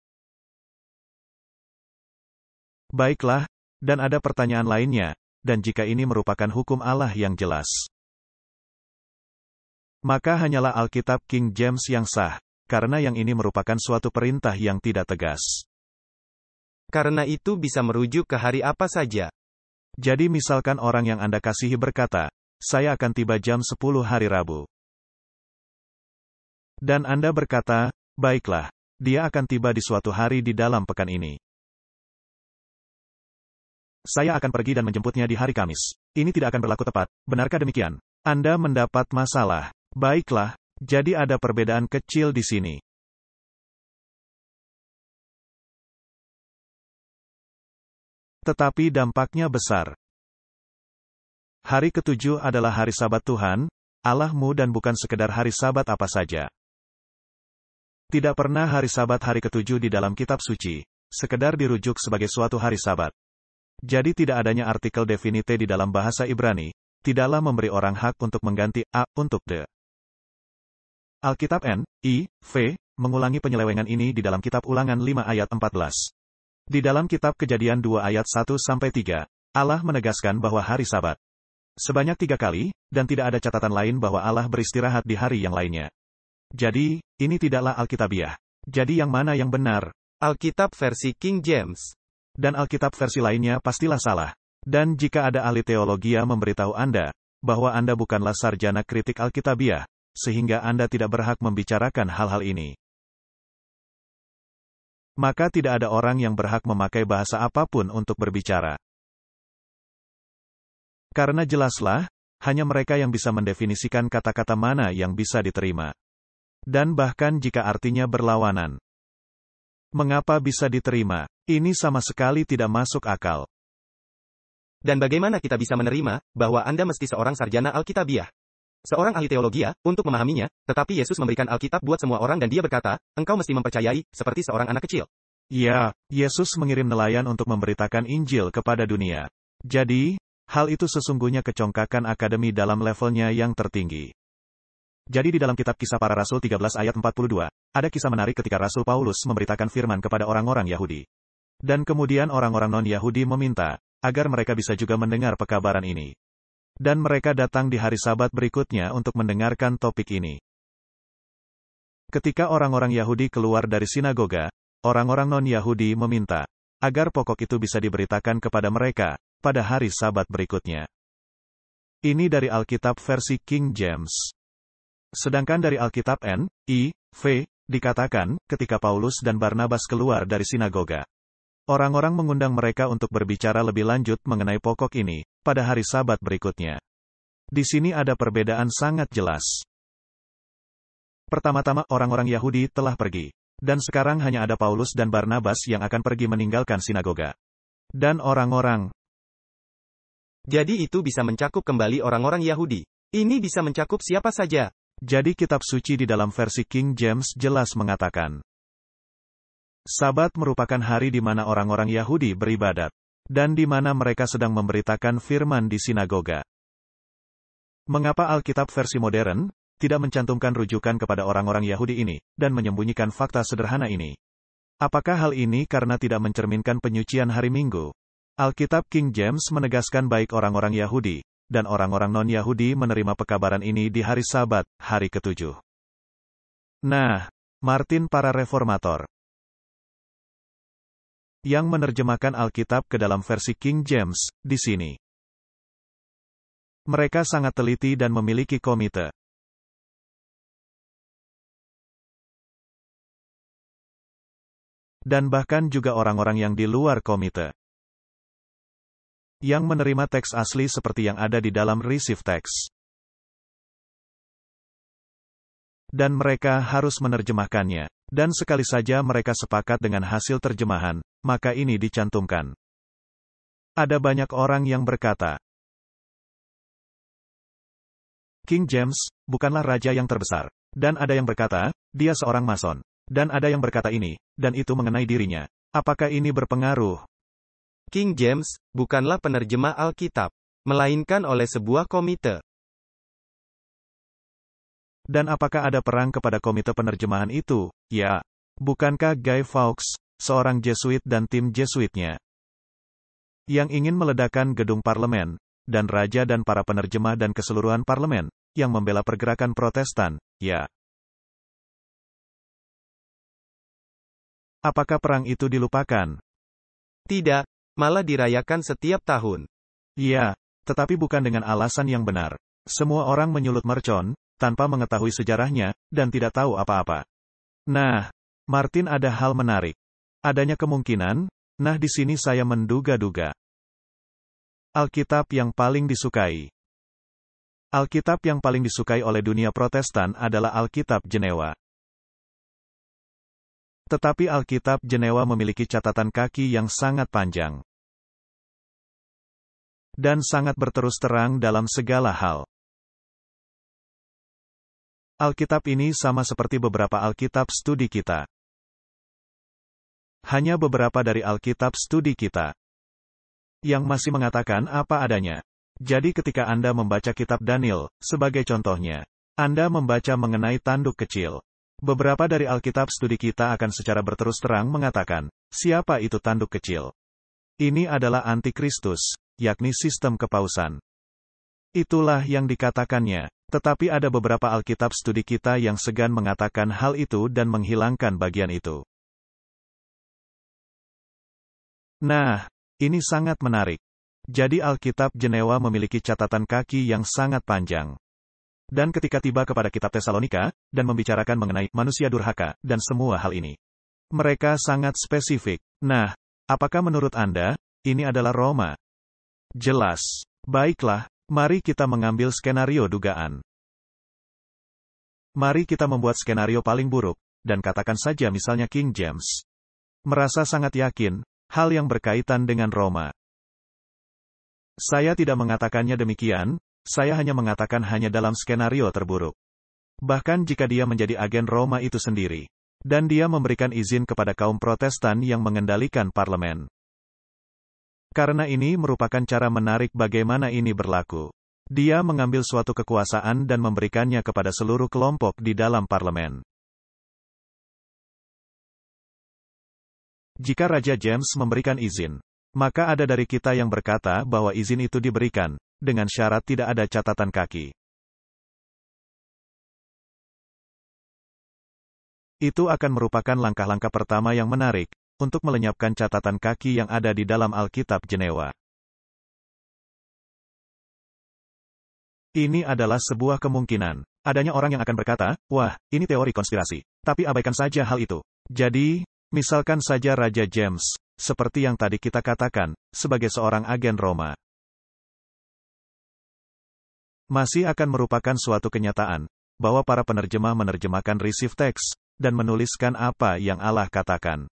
Baiklah, dan ada pertanyaan lainnya, dan jika ini merupakan hukum Allah yang jelas, maka hanyalah Alkitab King James yang sah, karena yang ini merupakan suatu perintah yang tidak tegas. Karena itu bisa merujuk ke hari apa saja. Jadi misalkan orang yang Anda kasihi berkata, saya akan tiba jam sepuluh hari Rabu. Dan Anda berkata, baiklah, dia akan tiba di suatu hari di dalam pekan ini. Saya akan pergi dan menjemputnya di hari Kamis. Ini tidak akan berlaku tepat, benarkah demikian? Anda mendapat masalah. Baiklah, jadi ada perbedaan kecil di sini. Tetapi dampaknya besar. Hari ketujuh adalah hari Sabat Tuhan, Allahmu dan bukan sekedar hari Sabat apa saja. Tidak pernah hari Sabat hari ketujuh di dalam kitab suci, sekedar dirujuk sebagai suatu hari Sabat. Jadi tidak adanya artikel definite di dalam bahasa Ibrani, tidaklah memberi orang hak untuk mengganti A untuk D. Alkitab N I V mengulangi penyelewengan ini di dalam kitab Ulangan lima ayat empat belas. Di dalam kitab Kejadian dua ayat satu sampai tiga, Allah menegaskan bahwa hari Sabat sebanyak tiga kali, dan tidak ada catatan lain bahwa Allah beristirahat di hari yang lainnya. Jadi, ini tidaklah Alkitabiah. Jadi yang mana yang benar? Alkitab versi King James. Dan Alkitab versi lainnya pastilah salah. Dan jika ada ahli teologi memberitahu Anda, bahwa Anda bukanlah sarjana kritik Alkitabiah, sehingga Anda tidak berhak membicarakan hal-hal ini, maka tidak ada orang yang berhak memakai bahasa apapun untuk berbicara. Karena jelaslah, hanya mereka yang bisa mendefinisikan kata-kata mana yang bisa diterima. Dan bahkan jika artinya berlawanan. Mengapa bisa diterima? Ini sama sekali tidak masuk akal. Dan bagaimana kita bisa menerima, bahwa Anda mesti seorang sarjana Alkitabiah? Seorang ahli teologi, untuk memahaminya, tetapi Yesus memberikan Alkitab buat semua orang dan dia berkata, engkau mesti mempercayai, seperti seorang anak kecil. Ya, Yesus mengirim nelayan untuk memberitakan Injil kepada dunia. Jadi, hal itu sesungguhnya kecongkakan akademi dalam levelnya yang tertinggi. Jadi di dalam kitab Kisah Para Rasul tiga belas ayat empat puluh dua, ada kisah menarik ketika Rasul Paulus memberitakan firman kepada orang-orang Yahudi. Dan kemudian orang-orang non-Yahudi meminta, agar mereka bisa juga mendengar pekabaran ini. Dan mereka datang di hari Sabat berikutnya untuk mendengarkan topik ini. Ketika orang-orang Yahudi keluar dari sinagoga, orang-orang non-Yahudi meminta, agar pokok itu bisa diberitakan kepada mereka, pada hari Sabat berikutnya. Ini dari Alkitab versi King James. Sedangkan dari Alkitab N I V, dikatakan, ketika Paulus dan Barnabas keluar dari sinagoga, orang-orang mengundang mereka untuk berbicara lebih lanjut mengenai pokok ini, pada hari Sabat berikutnya. Di sini ada perbedaan sangat jelas. Pertama-tama orang-orang Yahudi telah pergi. Dan sekarang hanya ada Paulus dan Barnabas yang akan pergi meninggalkan sinagoga. Dan orang-orang. Jadi itu bisa mencakup kembali orang-orang Yahudi. Ini bisa mencakup siapa saja. Jadi kitab suci di dalam versi King James jelas mengatakan, Sabat merupakan hari di mana orang-orang Yahudi beribadat, dan di mana mereka sedang memberitakan firman di sinagoga. Mengapa Alkitab versi modern tidak mencantumkan rujukan kepada orang-orang Yahudi ini, dan menyembunyikan fakta sederhana ini? Apakah hal ini karena tidak mencerminkan penyucian hari Minggu? Alkitab King James menegaskan baik orang-orang Yahudi, dan orang-orang non-Yahudi menerima pekabaran ini di hari Sabat, hari ketujuh. Nah, Martin para reformator yang menerjemahkan Alkitab ke dalam versi King James, di sini. Mereka sangat teliti dan memiliki komite. Dan bahkan juga orang-orang yang di luar komite. Yang menerima teks asli seperti yang ada di dalam receive text. Dan mereka harus menerjemahkannya. Dan sekali saja mereka sepakat dengan hasil terjemahan, maka ini dicantumkan. Ada banyak orang yang berkata, King James bukanlah raja yang terbesar. Dan ada yang berkata, dia seorang mason. Dan ada yang berkata ini, dan itu mengenai dirinya. Apakah ini berpengaruh? King James bukanlah penerjemah Alkitab, melainkan oleh sebuah komite. Dan apakah ada perang kepada komite penerjemahan itu? Ya. Bukankah Guy Fawkes, seorang Jesuit dan tim Jesuitnya, yang ingin meledakkan gedung parlemen, dan raja dan para penerjemah dan keseluruhan parlemen, yang membela pergerakan Protestan, ya. Apakah perang itu dilupakan? Tidak, malah dirayakan setiap tahun. Ya, tetapi bukan dengan alasan yang benar. Semua orang menyulut mercon, tanpa mengetahui sejarahnya, dan tidak tahu apa-apa. Nah, Martin ada hal menarik. Adanya kemungkinan, nah di sini saya menduga-duga. Alkitab yang paling disukai. Alkitab yang paling disukai oleh dunia Protestan adalah Alkitab Jenewa. Tetapi Alkitab Jenewa memiliki catatan kaki yang sangat panjang. Dan sangat berterus terang dalam segala hal. Alkitab ini sama seperti beberapa Alkitab studi kita. Hanya beberapa dari Alkitab studi kita yang masih mengatakan apa adanya. Jadi ketika Anda membaca kitab Daniel, sebagai contohnya, Anda membaca mengenai tanduk kecil. Beberapa dari Alkitab studi kita akan secara berterus terang mengatakan, siapa itu tanduk kecil? Ini adalah antikristus, yakni sistem kepausan. Itulah yang dikatakannya. Tetapi ada beberapa Alkitab studi kita yang segan mengatakan hal itu dan menghilangkan bagian itu. Nah, ini sangat menarik. Jadi Alkitab Jenewa memiliki catatan kaki yang sangat panjang. Dan ketika tiba kepada kitab Tesalonika, dan membicarakan mengenai manusia durhaka, dan semua hal ini, mereka sangat spesifik. Nah, apakah menurut Anda, ini adalah Roma? Jelas. Baiklah. Mari kita mengambil skenario dugaan. Mari kita membuat skenario paling buruk, dan katakan saja misalnya King James merasa sangat yakin, hal yang berkaitan dengan Roma. Saya tidak mengatakannya demikian, saya hanya mengatakan hanya dalam skenario terburuk. Bahkan jika dia menjadi agen Roma itu sendiri, dan dia memberikan izin kepada kaum Protestan yang mengendalikan parlemen. Karena ini merupakan cara menarik bagaimana ini berlaku. Dia mengambil suatu kekuasaan dan memberikannya kepada seluruh kelompok di dalam parlemen. Jika Raja James memberikan izin, maka ada dari kita yang berkata bahwa izin itu diberikan, dengan syarat tidak ada catatan kaki. Itu akan merupakan langkah-langkah pertama yang menarik, untuk melenyapkan catatan kaki yang ada di dalam Alkitab Jenewa. Ini adalah sebuah kemungkinan. Adanya orang yang akan berkata, wah, ini teori konspirasi. Tapi abaikan saja hal itu. Jadi, misalkan saja Raja James, seperti yang tadi kita katakan, sebagai seorang agen Roma, masih akan merupakan suatu kenyataan, bahwa para penerjemah menerjemahkan receive text, dan menuliskan apa yang Allah katakan.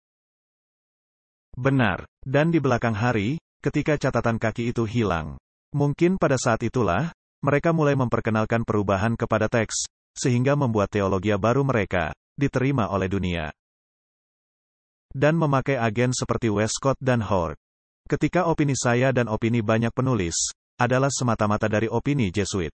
Benar. Dan di belakang hari, ketika catatan kaki itu hilang, mungkin pada saat itulah, mereka mulai memperkenalkan perubahan kepada teks, sehingga membuat teologi baru mereka, diterima oleh dunia. Dan memakai agen seperti Westcott dan Hort. Ketika opini saya dan opini banyak penulis, adalah semata-mata dari opini Jesuit.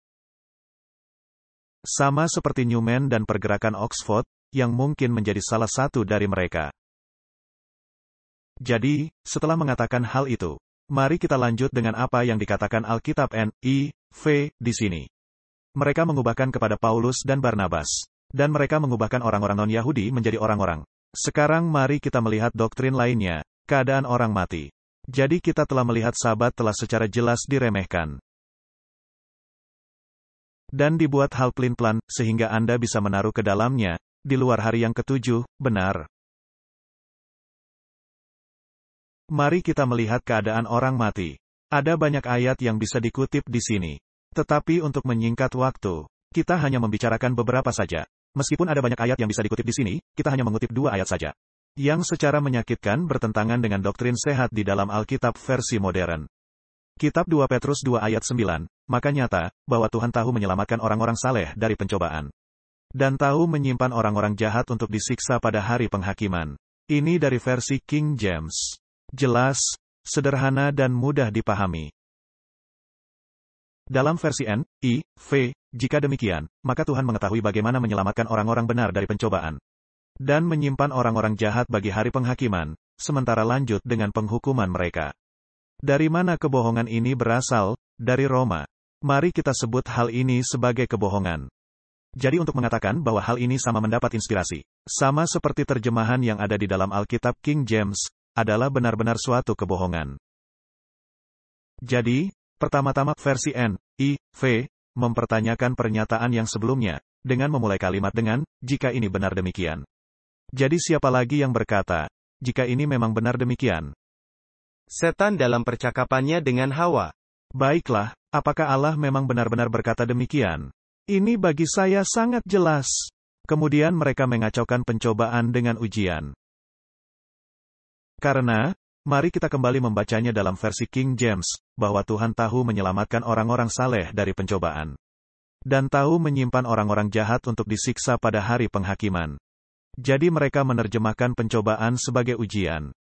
Sama seperti Newman dan pergerakan Oxford, yang mungkin menjadi salah satu dari mereka. Jadi, setelah mengatakan hal itu, Mari kita lanjut dengan apa yang dikatakan Alkitab N I V di sini. Mereka mengubahkan kepada Paulus dan Barnabas. Dan mereka mengubahkan orang-orang non-Yahudi menjadi orang-orang. Sekarang mari kita melihat doktrin lainnya, keadaan orang mati. Jadi kita telah melihat Sabat telah secara jelas diremehkan. Dan dibuat hal pelin-pelan, sehingga Anda bisa menaruh ke dalamnya, di luar hari yang ketujuh, benar. Mari kita melihat keadaan orang mati. Ada banyak ayat yang bisa dikutip di sini. Tetapi untuk menyingkat waktu, kita hanya membicarakan beberapa saja. Meskipun ada banyak ayat yang bisa dikutip di sini, kita hanya mengutip dua ayat saja. Yang secara menyakitkan bertentangan dengan doktrin sehat di dalam Alkitab versi modern. Kitab dua Petrus dua ayat sembilan, maka nyata, bahwa Tuhan tahu menyelamatkan orang-orang saleh dari pencobaan. Dan tahu menyimpan orang-orang jahat untuk disiksa pada hari penghakiman. Ini dari versi King James. Jelas, sederhana dan mudah dipahami. Dalam versi N I V, jika demikian, maka Tuhan mengetahui bagaimana menyelamatkan orang-orang benar dari pencobaan. Dan menyimpan orang-orang jahat bagi hari penghakiman, sementara lanjut dengan penghukuman mereka. Dari mana kebohongan ini berasal? Dari Roma. Mari kita sebut hal ini sebagai kebohongan. Jadi untuk mengatakan bahwa hal ini sama mendapat inspirasi, sama seperti terjemahan yang ada di dalam Alkitab King James, adalah benar-benar suatu kebohongan. Jadi, pertama-tama versi N I V mempertanyakan pernyataan yang sebelumnya, dengan memulai kalimat dengan, jika ini benar demikian. Jadi siapa lagi yang berkata, jika ini memang benar demikian? Setan dalam percakapannya dengan Hawa. Baiklah, apakah Allah memang benar-benar berkata demikian? Ini bagi saya sangat jelas. Kemudian mereka mengacaukan pencobaan dengan ujian. Karena, mari kita kembali membacanya dalam versi King James, bahwa Tuhan tahu menyelamatkan orang-orang saleh dari pencobaan. Dan tahu menyimpan orang-orang jahat untuk disiksa pada hari penghakiman. Jadi mereka menerjemahkan pencobaan sebagai ujian.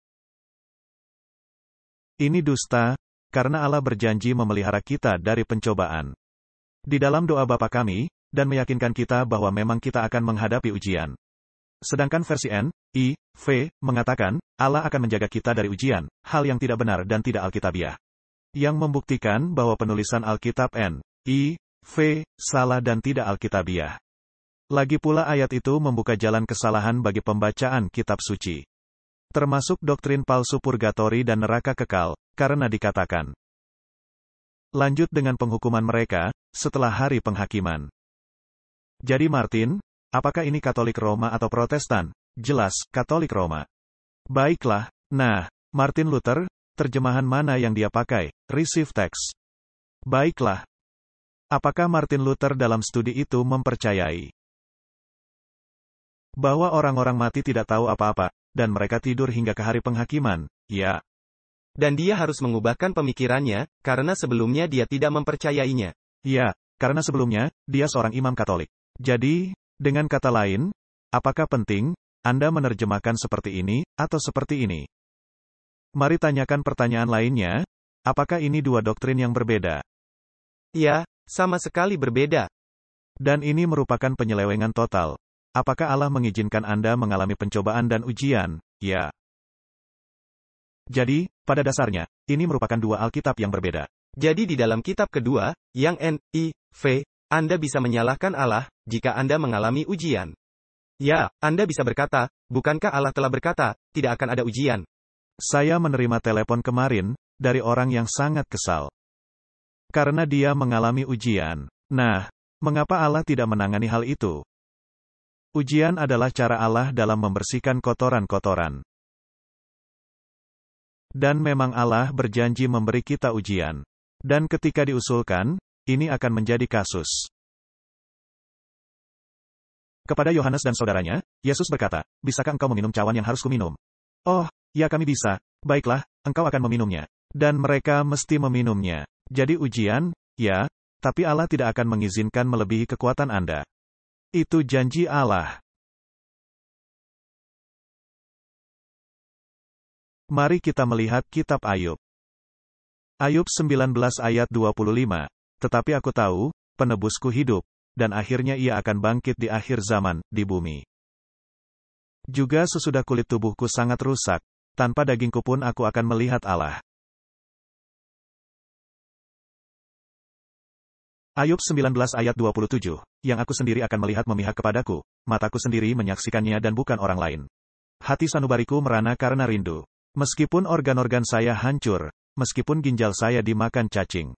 Ini dusta, karena Allah berjanji memelihara kita dari pencobaan. Di dalam doa Bapa kami, dan meyakinkan kita bahwa memang kita akan menghadapi ujian. Sedangkan versi N I V mengatakan, Allah akan menjaga kita dari ujian, hal yang tidak benar dan tidak alkitabiah. Yang membuktikan bahwa penulisan Alkitab N I V salah dan tidak alkitabiah. Lagi pula ayat itu membuka jalan kesalahan bagi pembacaan kitab suci. Termasuk doktrin palsu purgatori dan neraka kekal, karena dikatakan. Lanjut dengan penghukuman mereka, setelah hari penghakiman. Jadi Martin, apakah ini Katolik Roma atau Protestan? Jelas, Katolik Roma. Baiklah, nah, Martin Luther, terjemahan mana yang dia pakai? Receive text. Baiklah. Apakah Martin Luther dalam studi itu mempercayai bahwa orang-orang mati tidak tahu apa-apa, dan mereka tidur hingga ke hari penghakiman? Ya. Dan dia harus mengubahkan pemikirannya, karena sebelumnya dia tidak mempercayainya. Ya, karena sebelumnya, dia seorang imam Katolik. Jadi, dengan kata lain, apakah penting Anda menerjemahkan seperti ini, atau seperti ini? Mari tanyakan pertanyaan lainnya, apakah ini dua doktrin yang berbeda? Ya, sama sekali berbeda. Dan ini merupakan penyelewengan total. Apakah Allah mengizinkan Anda mengalami pencobaan dan ujian? Ya. Jadi, pada dasarnya, ini merupakan dua Alkitab yang berbeda. Jadi di dalam kitab kedua, yang N I V, Anda bisa menyalahkan Allah, jika Anda mengalami ujian. Ya, Anda bisa berkata, bukankah Allah telah berkata, tidak akan ada ujian? Saya menerima telepon kemarin, dari orang yang sangat kesal. Karena dia mengalami ujian. Nah, mengapa Allah tidak menangani hal itu? Ujian adalah cara Allah dalam membersihkan kotoran-kotoran. Dan memang Allah berjanji memberi kita ujian. Dan ketika diusulkan, ini akan menjadi kasus. Kepada Yohanes dan saudaranya, Yesus berkata, bisakah engkau meminum cawan yang harus kuminum? Oh, ya kami bisa. Baiklah, engkau akan meminumnya. Dan mereka mesti meminumnya. Jadi ujian, ya, tapi Allah tidak akan mengizinkan melebihi kekuatan Anda. Itu janji Allah. Mari kita melihat kitab Ayub. Ayub sembilan belas ayat dua puluh lima. Tetapi aku tahu, penebusku hidup, dan akhirnya ia akan bangkit di akhir zaman, di bumi. Juga sesudah kulit tubuhku sangat rusak, tanpa dagingku pun aku akan melihat Allah. Ayub sembilan belas ayat dua puluh tujuh, yang aku sendiri akan melihat memihak kepadaku, mataku sendiri menyaksikannya dan bukan orang lain. Hati sanubariku merana karena rindu. Meskipun organ-organ saya hancur, meskipun ginjal saya dimakan cacing.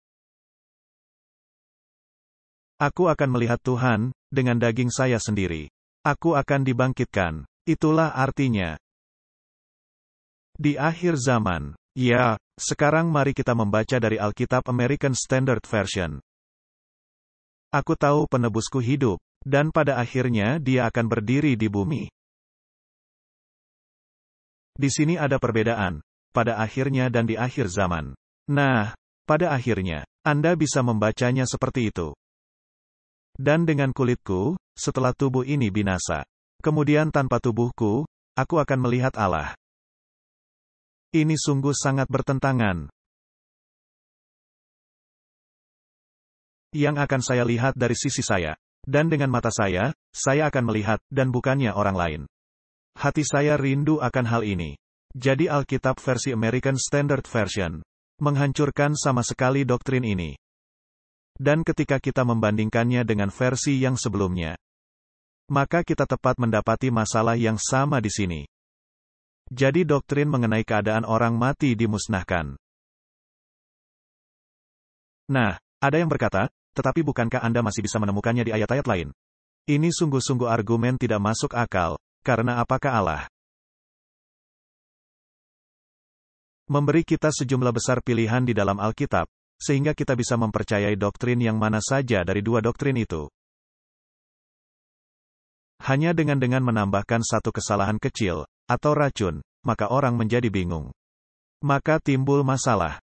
Aku akan melihat Tuhan, dengan daging saya sendiri. Aku akan dibangkitkan. Itulah artinya. Di akhir zaman. Ya, sekarang mari kita membaca dari Alkitab American Standard Version. Aku tahu penebusku hidup, dan pada akhirnya dia akan berdiri di bumi. Di sini ada perbedaan, pada akhirnya dan di akhir zaman. Nah, pada akhirnya, Anda bisa membacanya seperti itu. Dan dengan kulitku, setelah tubuh ini binasa. Kemudian tanpa tubuhku, aku akan melihat Allah. Ini sungguh sangat bertentangan. Yang akan saya lihat dari sisi saya. Dan dengan mata saya, saya akan melihat, dan bukannya orang lain. Hati saya rindu akan hal ini. Jadi Alkitab versi American Standard Version menghancurkan sama sekali doktrin ini. Dan ketika kita membandingkannya dengan versi yang sebelumnya, maka kita tepat mendapati masalah yang sama di sini. Jadi doktrin mengenai keadaan orang mati dimusnahkan. Nah, ada yang berkata, tetapi bukankah Anda masih bisa menemukannya di ayat-ayat lain? Ini sungguh-sungguh argumen tidak masuk akal, karena apakah Allah memberi kita sejumlah besar pilihan di dalam Alkitab, sehingga kita bisa mempercayai doktrin yang mana saja dari dua doktrin itu? Hanya dengan dengan menambahkan satu kesalahan kecil, atau racun, maka orang menjadi bingung. Maka timbul masalah.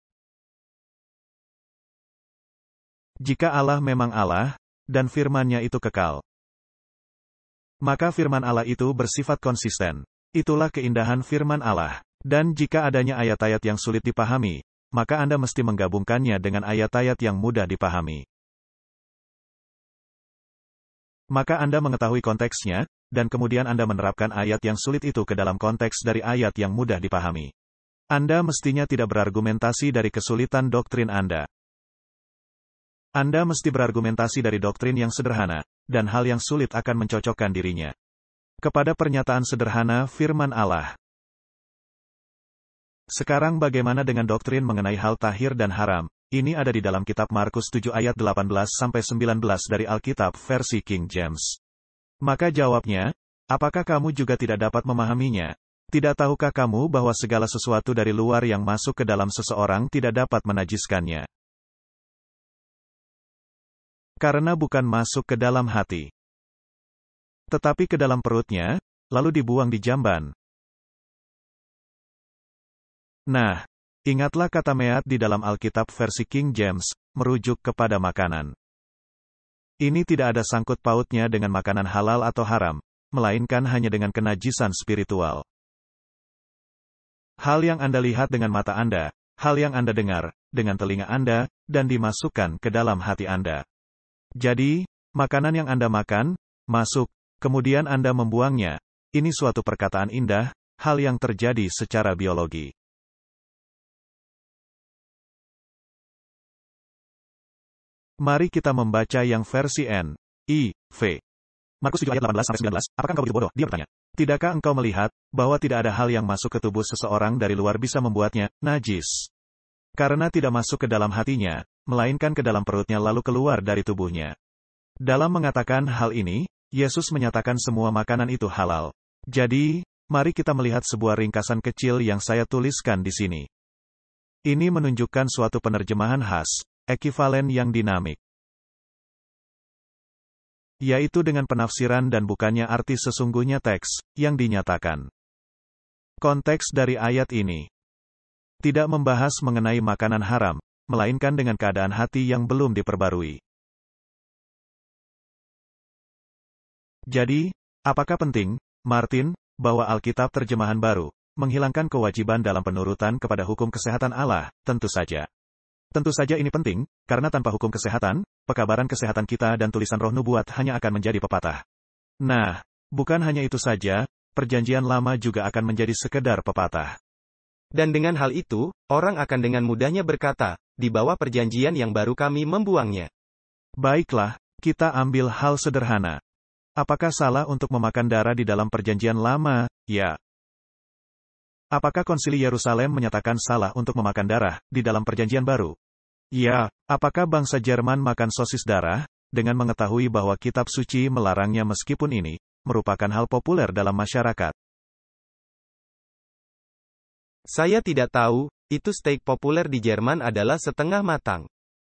Jika Allah memang Allah, dan firman-Nya itu kekal, maka firman Allah itu bersifat konsisten. Itulah keindahan firman Allah. Dan jika adanya ayat-ayat yang sulit dipahami, maka Anda mesti menggabungkannya dengan ayat-ayat yang mudah dipahami. Maka Anda mengetahui konteksnya, dan kemudian Anda menerapkan ayat yang sulit itu ke dalam konteks dari ayat yang mudah dipahami. Anda mestinya tidak berargumentasi dari kesulitan doktrin Anda. Anda mesti berargumentasi dari doktrin yang sederhana, dan hal yang sulit akan mencocokkan dirinya kepada pernyataan sederhana firman Allah. Sekarang bagaimana dengan doktrin mengenai hal tahir dan haram? Ini ada di dalam kitab Markus tujuh ayat delapan belas sampai sembilan belas dari Alkitab versi King James. Maka jawabnya, apakah kamu juga tidak dapat memahaminya? Tidak tahukah kamu bahwa segala sesuatu dari luar yang masuk ke dalam seseorang tidak dapat menajiskannya? Karena bukan masuk ke dalam hati, tetapi ke dalam perutnya, lalu dibuang di jamban. Nah, ingatlah kata meat di dalam Alkitab versi King James, merujuk kepada makanan. Ini tidak ada sangkut pautnya dengan makanan halal atau haram, melainkan hanya dengan kenajisan spiritual. Hal yang Anda lihat dengan mata Anda, hal yang Anda dengar, dengan telinga Anda, dan dimasukkan ke dalam hati Anda. Jadi, makanan yang Anda makan, masuk, kemudian Anda membuangnya. Ini suatu perkataan indah, hal yang terjadi secara biologi. Mari kita membaca yang versi N I V. Markus tujuh ayat delapan belas sampai sembilan belas, apakah engkau begitu bodoh? Dia bertanya. Tidakkah engkau melihat, bahwa tidak ada hal yang masuk ke tubuh seseorang dari luar bisa membuatnya najis? Karena tidak masuk ke dalam hatinya, melainkan ke dalam perutnya lalu keluar dari tubuhnya. Dalam mengatakan hal ini, Yesus menyatakan semua makanan itu halal. Jadi, mari kita melihat sebuah ringkasan kecil yang saya tuliskan di sini. Ini menunjukkan suatu penerjemahan khas, ekivalen yang dinamik. Yaitu dengan penafsiran dan bukannya arti sesungguhnya teks, yang dinyatakan. Konteks dari ayat ini tidak membahas mengenai makanan haram, melainkan dengan keadaan hati yang belum diperbarui. Jadi, apakah penting, Martin, bahwa Alkitab terjemahan baru menghilangkan kewajiban dalam penurutan kepada hukum kesehatan Allah? Tentu saja. Tentu saja ini penting, karena tanpa hukum kesehatan, pekabaran kesehatan kita dan tulisan roh nubuat hanya akan menjadi pepatah. Nah, bukan hanya itu saja, perjanjian lama juga akan menjadi sekedar pepatah. Dan dengan hal itu, orang akan dengan mudahnya berkata, di bawah perjanjian yang baru kami membuangnya. Baiklah, kita ambil hal sederhana. Apakah salah untuk memakan darah di dalam perjanjian lama? Ya. Apakah Konsili Yerusalem menyatakan salah untuk memakan darah di dalam perjanjian baru? Ya. Apakah bangsa Jerman makan sosis darah, dengan mengetahui bahwa kitab suci melarangnya meskipun ini merupakan hal populer dalam masyarakat? Saya tidak tahu, itu steak populer di Jerman adalah setengah matang.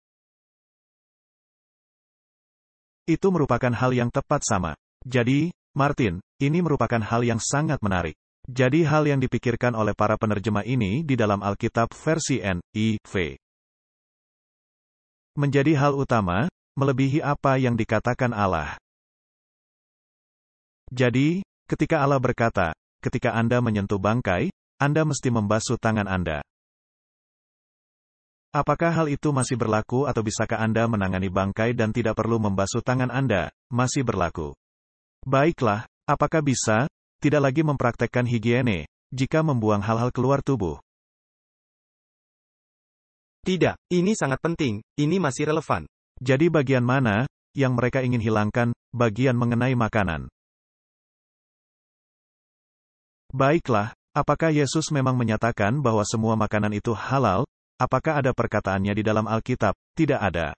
Itu merupakan hal yang tepat sama. Jadi, Martin, ini merupakan hal yang sangat menarik. Jadi hal yang dipikirkan oleh para penerjemah ini di dalam Alkitab versi N I V menjadi hal utama, melebihi apa yang dikatakan Allah. Jadi, ketika Allah berkata, ketika Anda menyentuh bangkai, Anda mesti membasuh tangan Anda. Apakah hal itu masih berlaku atau bisakah Anda menangani bangkai dan tidak perlu membasuh tangan Anda? Masih berlaku. Baiklah, apakah bisa tidak lagi mempraktekkan higiene jika membuang hal-hal keluar tubuh? Tidak, ini sangat penting, ini masih relevan. Jadi bagian mana yang mereka ingin hilangkan? Bagian mengenai makanan. Baiklah, apakah Yesus memang menyatakan bahwa semua makanan itu halal? Apakah ada perkataannya di dalam Alkitab? Tidak ada.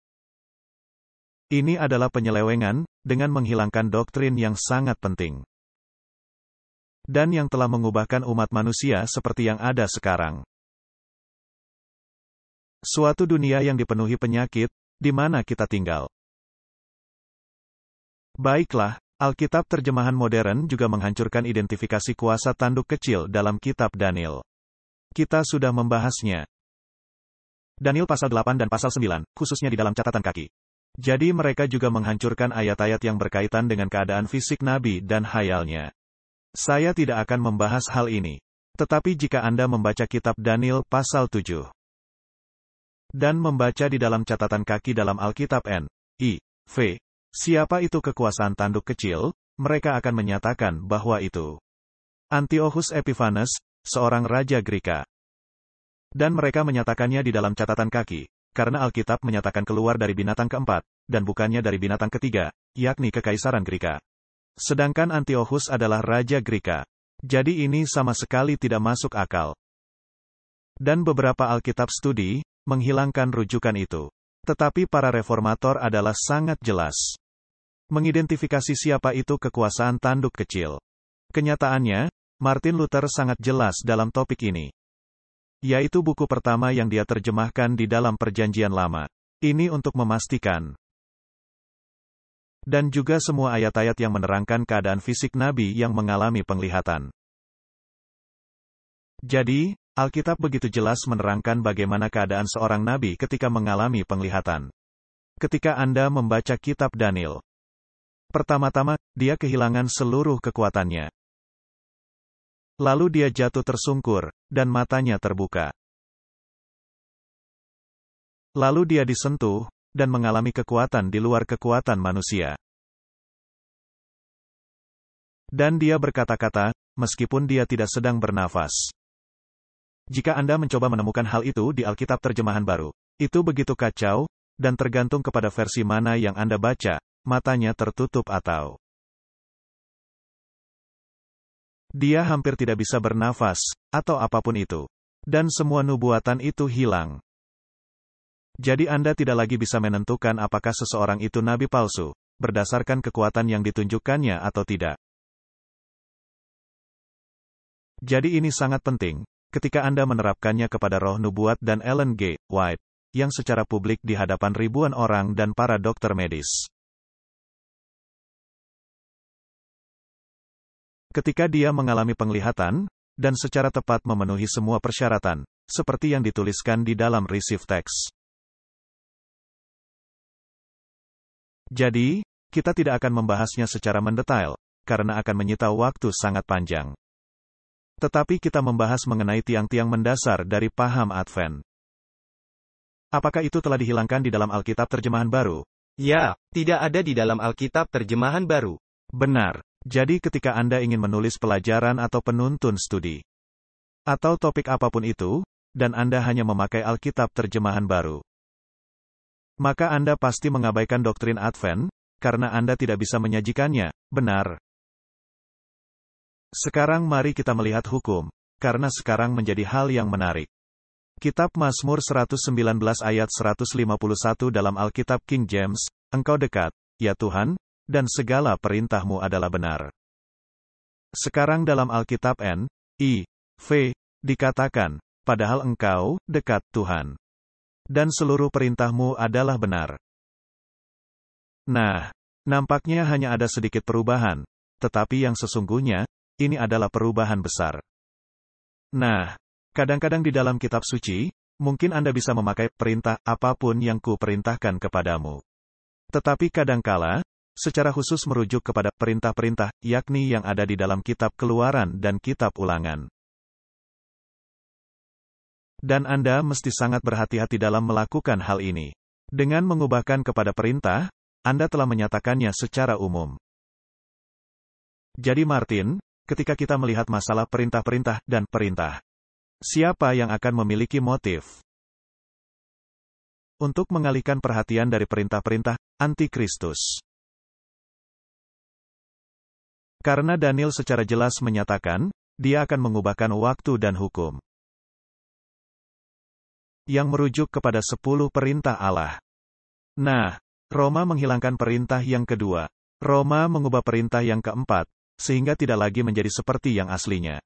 Ini adalah penyelewengan, dengan menghilangkan doktrin yang sangat penting. Dan yang telah mengubahkan umat manusia seperti yang ada sekarang. Suatu dunia yang dipenuhi penyakit, di mana kita tinggal. Baiklah, Alkitab terjemahan modern juga menghancurkan identifikasi kuasa tanduk kecil dalam kitab Daniel. Kita sudah membahasnya. Daniel pasal delapan dan pasal sembilan, khususnya di dalam catatan kaki. Jadi mereka juga menghancurkan ayat-ayat yang berkaitan dengan keadaan fisik Nabi dan hayalnya. Saya tidak akan membahas hal ini. Tetapi jika Anda membaca kitab Daniel pasal tujuh, dan membaca di dalam catatan kaki dalam Alkitab N I V, siapa itu kekuasaan tanduk kecil, mereka akan menyatakan bahwa itu Antiochus Epiphanes, seorang raja Greka. Dan mereka menyatakannya di dalam catatan kaki, karena Alkitab menyatakan keluar dari binatang keempat, dan bukannya dari binatang ketiga, yakni kekaisaran Greka. Sedangkan Antiochus adalah raja Greka. Jadi ini sama sekali tidak masuk akal. Dan beberapa Alkitab studi menghilangkan rujukan itu. Tetapi para reformator adalah sangat jelas mengidentifikasi siapa itu kekuasaan tanduk kecil. Kenyataannya, Martin Luther sangat jelas dalam topik ini. Yaitu buku pertama yang dia terjemahkan di dalam Perjanjian Lama. Ini untuk memastikan. Dan juga semua ayat-ayat yang menerangkan keadaan fisik Nabi yang mengalami penglihatan. Jadi, Alkitab begitu jelas menerangkan bagaimana keadaan seorang Nabi ketika mengalami penglihatan. Ketika Anda membaca kitab Daniel, pertama-tama, dia kehilangan seluruh kekuatannya. Lalu dia jatuh tersungkur, dan matanya terbuka. Lalu dia disentuh, dan mengalami kekuatan di luar kekuatan manusia. Dan dia berkata-kata, meskipun dia tidak sedang bernafas. Jika Anda mencoba menemukan hal itu di Alkitab terjemahan baru, itu begitu kacau, dan tergantung kepada versi mana yang Anda baca, matanya tertutup atau dia hampir tidak bisa bernafas, atau apapun itu. Dan semua nubuatan itu hilang. Jadi Anda tidak lagi bisa menentukan apakah seseorang itu nabi palsu, berdasarkan kekuatan yang ditunjukkannya atau tidak. Jadi ini sangat penting, ketika Anda menerapkannya kepada roh nubuat dan Ellen G. White, yang secara publik di hadapan ribuan orang dan para dokter medis. Ketika dia mengalami penglihatan, dan secara tepat memenuhi semua persyaratan, seperti yang dituliskan di dalam receive text. Jadi, kita tidak akan membahasnya secara mendetail, karena akan menyita waktu sangat panjang. Tetapi kita membahas mengenai tiang-tiang mendasar dari paham Advent. Apakah itu telah dihilangkan di dalam Alkitab terjemahan baru? Ya, tidak ada di dalam Alkitab terjemahan baru. Benar. Jadi ketika Anda ingin menulis pelajaran atau penuntun studi, atau topik apapun itu, dan Anda hanya memakai Alkitab terjemahan baru, maka Anda pasti mengabaikan doktrin Advent, karena Anda tidak bisa menyajikannya, benar? Sekarang mari kita melihat hukum, karena sekarang menjadi hal yang menarik. Kitab Mazmur seratus sembilan belas ayat seratus lima puluh satu dalam Alkitab King James, Engkau dekat, ya Tuhan, dan segala perintah-Mu adalah benar. Sekarang dalam Alkitab N I V, dikatakan, padahal Engkau dekat, Tuhan. Dan seluruh perintah-Mu adalah benar. Nah, nampaknya hanya ada sedikit perubahan, tetapi yang sesungguhnya, ini adalah perubahan besar. Nah, kadang-kadang di dalam kitab suci, mungkin Anda bisa memakai perintah apapun yang ku perintahkan kepadamu. Tetapi kadangkala, secara khusus merujuk kepada perintah-perintah, yakni yang ada di dalam kitab Keluaran dan kitab Ulangan. Dan Anda mesti sangat berhati-hati dalam melakukan hal ini. Dengan mengubahkan kepada perintah, Anda telah menyatakannya secara umum. Jadi Martin, ketika kita melihat masalah perintah-perintah dan perintah, siapa yang akan memiliki motif untuk mengalihkan perhatian dari perintah-perintah antikristus? Karena Daniel secara jelas menyatakan, dia akan mengubahkan waktu dan hukum yang merujuk kepada sepuluh perintah Allah. Nah, Roma menghilangkan perintah yang kedua. Roma mengubah perintah yang keempat, sehingga tidak lagi menjadi seperti yang aslinya.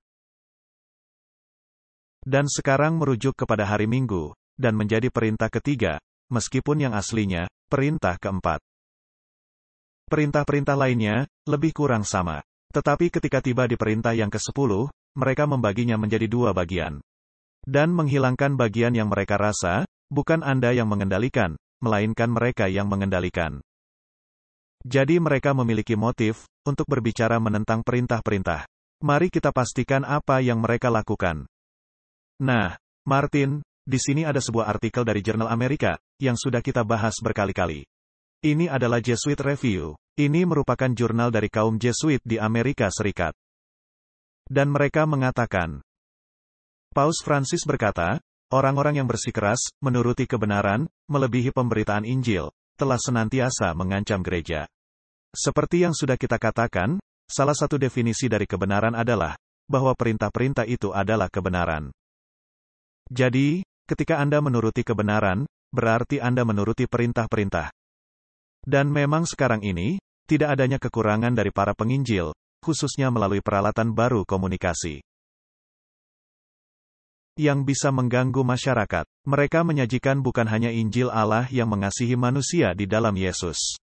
Dan sekarang merujuk kepada hari Minggu, dan menjadi perintah ketiga, meskipun yang aslinya, perintah keempat. Perintah-perintah lainnya, lebih kurang sama. Tetapi ketika tiba di perintah yang kesepuluh, mereka membaginya menjadi dua bagian. Dan menghilangkan bagian yang mereka rasa, bukan Anda yang mengendalikan, melainkan mereka yang mengendalikan. Jadi mereka memiliki motif, untuk berbicara menentang perintah-perintah. Mari kita pastikan apa yang mereka lakukan. Nah, Martin, di sini ada sebuah artikel dari Jurnal Amerika, yang sudah kita bahas berkali-kali. Ini adalah Jesuit Review. Ini merupakan jurnal dari kaum Jesuit di Amerika Serikat. Dan mereka mengatakan, Paus Francis berkata, orang-orang yang bersikeras, menuruti kebenaran, melebihi pemberitaan Injil, telah senantiasa mengancam gereja. Seperti yang sudah kita katakan, salah satu definisi dari kebenaran adalah, bahwa perintah-perintah itu adalah kebenaran. Jadi, ketika Anda menuruti kebenaran, berarti Anda menuruti perintah-perintah. Dan memang sekarang ini, tidak adanya kekurangan dari para penginjil, khususnya melalui peralatan baru komunikasi yang bisa mengganggu masyarakat. Mereka menyajikan bukan hanya Injil Allah yang mengasihi manusia di dalam Yesus,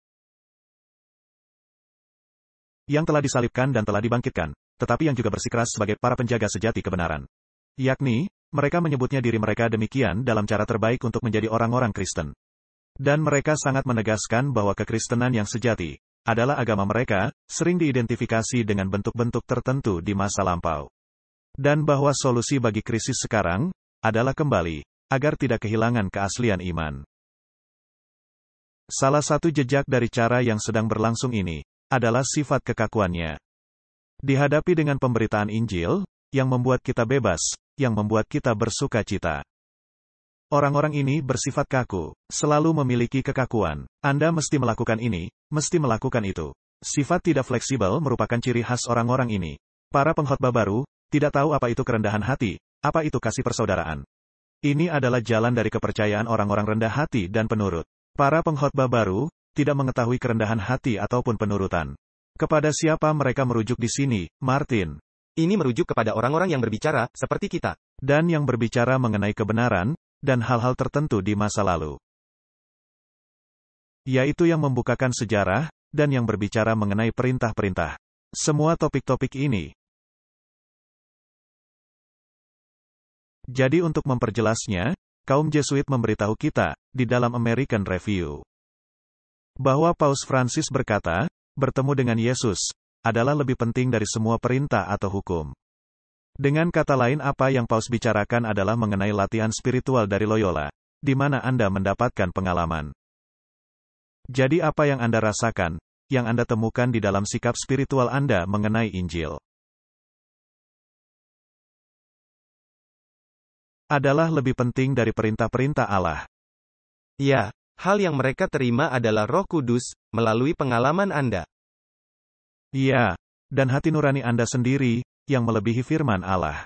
yang telah disalibkan dan telah dibangkitkan, tetapi yang juga bersikeras sebagai para penjaga sejati kebenaran. Yakni, mereka menyebutnya diri mereka demikian dalam cara terbaik untuk menjadi orang-orang Kristen. Dan mereka sangat menegaskan bahwa kekristenan yang sejati adalah agama mereka, sering diidentifikasi dengan bentuk-bentuk tertentu di masa lampau. Dan bahwa solusi bagi krisis sekarang adalah kembali, agar tidak kehilangan keaslian iman. Salah satu jejak dari cara yang sedang berlangsung ini adalah sifat kekakuannya. Dihadapi dengan pemberitaan Injil yang membuat kita bebas, yang membuat kita bersuka cita. Orang-orang ini bersifat kaku, selalu memiliki kekakuan. Anda mesti melakukan ini, mesti melakukan itu. Sifat tidak fleksibel merupakan ciri khas orang-orang ini. Para pengkhotbah baru tidak tahu apa itu kerendahan hati, apa itu kasih persaudaraan. Ini adalah jalan dari kepercayaan orang-orang rendah hati dan penurut. Para pengkhotbah baru tidak mengetahui kerendahan hati ataupun penurutan. Kepada siapa mereka merujuk di sini, Martin? Ini merujuk kepada orang-orang yang berbicara, seperti kita. Dan yang berbicara mengenai kebenaran, dan hal-hal tertentu di masa lalu. Yaitu yang membukakan sejarah, dan yang berbicara mengenai perintah-perintah. Semua topik-topik ini. Jadi untuk memperjelasnya, kaum Jesuit memberitahu kita, di dalam American Review, bahwa Paus Francis berkata, bertemu dengan Yesus, adalah lebih penting dari semua perintah atau hukum. Dengan kata lain apa yang Paus bicarakan adalah mengenai latihan spiritual dari Loyola, di mana Anda mendapatkan pengalaman. Jadi apa yang Anda rasakan, yang Anda temukan di dalam sikap spiritual Anda mengenai Injil, adalah lebih penting dari perintah-perintah Allah. Ya, Hal yang mereka terima adalah Roh Kudus, melalui pengalaman Anda. Iya, dan hati nurani Anda sendiri, yang melebihi firman Allah.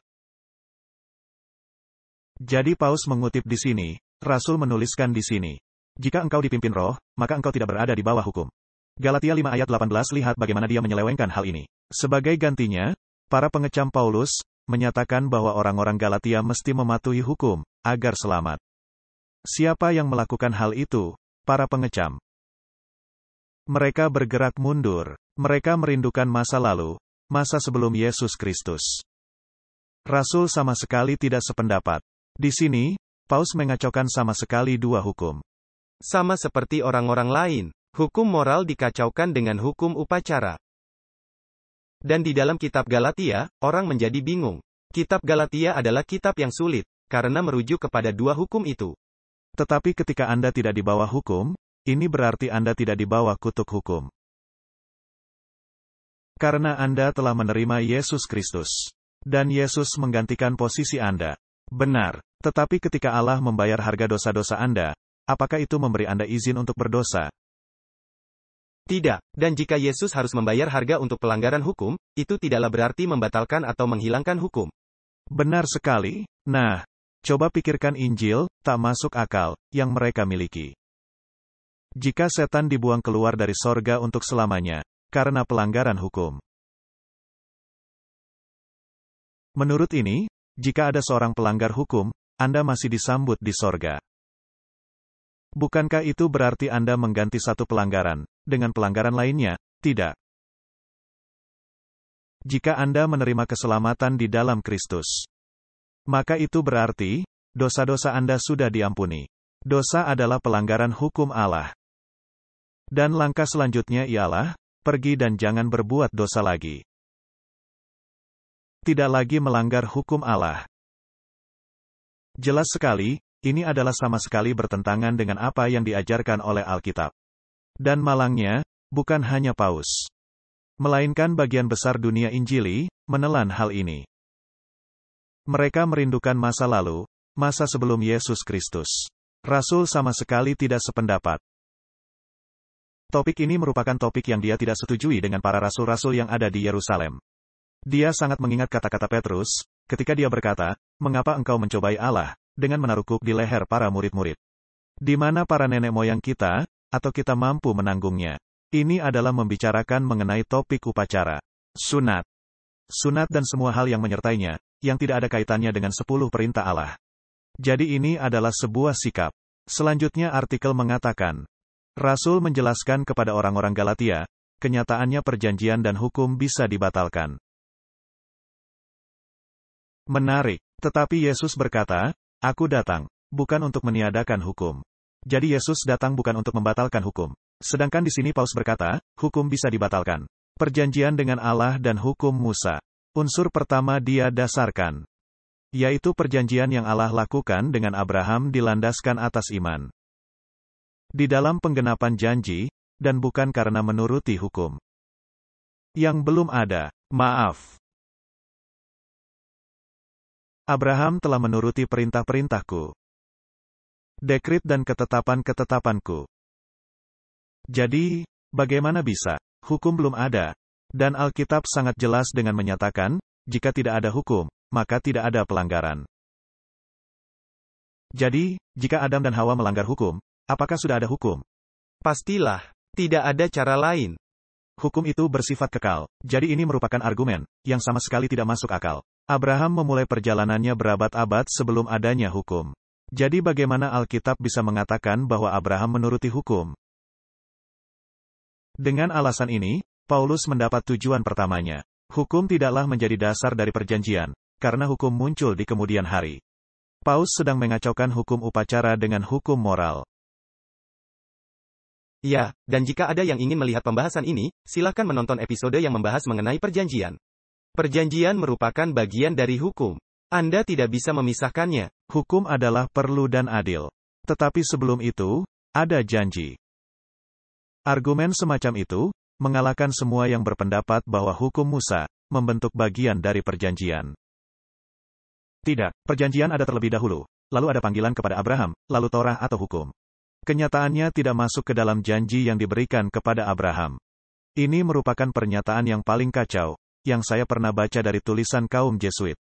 Jadi Paus mengutip di sini, Rasul menuliskan di sini. Jika engkau dipimpin roh, maka engkau tidak berada di bawah hukum. Galatia lima ayat delapan belas lihat bagaimana dia menyelewengkan hal ini. Sebagai gantinya, para pengecam Paulus, menyatakan bahwa orang-orang Galatia mesti mematuhi hukum, agar selamat. Siapa yang melakukan hal itu? Para pengecam. Mereka bergerak mundur. Mereka merindukan masa lalu, masa sebelum Yesus Kristus. Rasul sama sekali tidak sependapat. Di sini, Paus mengacaukan sama sekali dua hukum. Sama seperti orang-orang lain, hukum moral dikacaukan dengan hukum upacara. Dan di dalam kitab Galatia, orang menjadi bingung. Kitab Galatia adalah kitab yang sulit, karena merujuk kepada dua hukum itu. Tetapi ketika Anda tidak di bawah hukum, ini berarti Anda tidak di bawah kutuk hukum. Karena Anda telah menerima Yesus Kristus. Dan Yesus menggantikan posisi Anda. Benar, tetapi ketika Allah membayar harga dosa-dosa Anda, apakah itu memberi Anda izin untuk berdosa? Tidak, dan jika Yesus harus membayar harga untuk pelanggaran hukum, itu tidaklah berarti membatalkan atau menghilangkan hukum. Benar sekali. Nah, coba pikirkan Injil, tak masuk akal, yang mereka miliki. Jika setan dibuang keluar dari sorga untuk selamanya, karena pelanggaran hukum. Menurut ini, jika ada seorang pelanggar hukum, Anda masih disambut di sorga. Bukankah itu berarti Anda mengganti satu pelanggaran dengan pelanggaran lainnya? Tidak. Jika Anda menerima keselamatan di dalam Kristus, maka itu berarti dosa-dosa Anda sudah diampuni. Dosa adalah pelanggaran hukum Allah. Dan langkah selanjutnya ialah pergi dan jangan berbuat dosa lagi. Tidak lagi melanggar hukum Allah. Jelas sekali, ini adalah sama sekali bertentangan dengan apa yang diajarkan oleh Alkitab. Dan malangnya, bukan hanya Paus, melainkan bagian besar dunia Injili, menelan hal ini. Mereka merindukan masa lalu, masa sebelum Yesus Kristus. Rasul sama sekali tidak sependapat. Topik ini merupakan topik yang dia tidak setujui dengan para rasul-rasul yang ada di Yerusalem. Dia sangat mengingat kata-kata Petrus, ketika dia berkata, "Mengapa engkau mencobai Allah?" dengan menaruh kuk di leher para murid-murid. Di mana para nenek moyang kita, atau kita mampu menanggungnya? Ini adalah membicarakan mengenai topik upacara. Sunat. Sunat dan semua hal yang menyertainya, yang tidak ada kaitannya dengan sepuluh perintah Allah. Jadi ini adalah sebuah sikap. Selanjutnya artikel mengatakan, Rasul menjelaskan kepada orang-orang Galatia, kenyataannya perjanjian dan hukum bisa dibatalkan. Menarik, tetapi Yesus berkata, "Aku datang, bukan untuk meniadakan hukum." Jadi Yesus datang bukan untuk membatalkan hukum. Sedangkan di sini Paus berkata, hukum bisa dibatalkan. Perjanjian dengan Allah dan hukum Musa. Unsur pertama dia dasarkan, yaitu perjanjian yang Allah lakukan dengan Abraham dilandaskan atas iman. Di dalam penggenapan janji, dan bukan karena menuruti hukum. Yang belum ada, maaf. Abraham telah menuruti perintah-perintahku. Dekrit dan ketetapan-ketetapanku. Jadi, bagaimana bisa? Hukum belum ada. Dan Alkitab sangat jelas dengan menyatakan, jika tidak ada hukum, maka tidak ada pelanggaran. Jadi, jika Adam dan Hawa melanggar hukum, apakah sudah ada hukum? Pastilah, tidak ada cara lain. Hukum itu bersifat kekal, jadi ini merupakan argumen, yang sama sekali tidak masuk akal. Abraham memulai perjalanannya berabad-abad sebelum adanya hukum. Jadi bagaimana Alkitab bisa mengatakan bahwa Abraham menuruti hukum? Dengan alasan ini, Paulus mendapat tujuan pertamanya. Hukum tidaklah menjadi dasar dari perjanjian, karena hukum muncul di kemudian hari. Paus sedang mengacaukan hukum upacara dengan hukum moral. Ya, dan jika ada yang ingin melihat pembahasan ini, silakan menonton episode yang membahas mengenai perjanjian. Perjanjian merupakan bagian dari hukum. Anda tidak bisa memisahkannya. Hukum adalah perlu dan adil. Tetapi sebelum itu, ada janji. Argumen semacam itu, mengalahkan semua yang berpendapat bahwa hukum Musa, membentuk bagian dari perjanjian. Tidak, perjanjian ada terlebih dahulu, lalu ada panggilan kepada Abraham, lalu Torah atau hukum. Kenyataannya tidak masuk ke dalam janji yang diberikan kepada Abraham. Ini merupakan pernyataan yang paling kacau, yang saya pernah baca dari tulisan kaum Jesuit.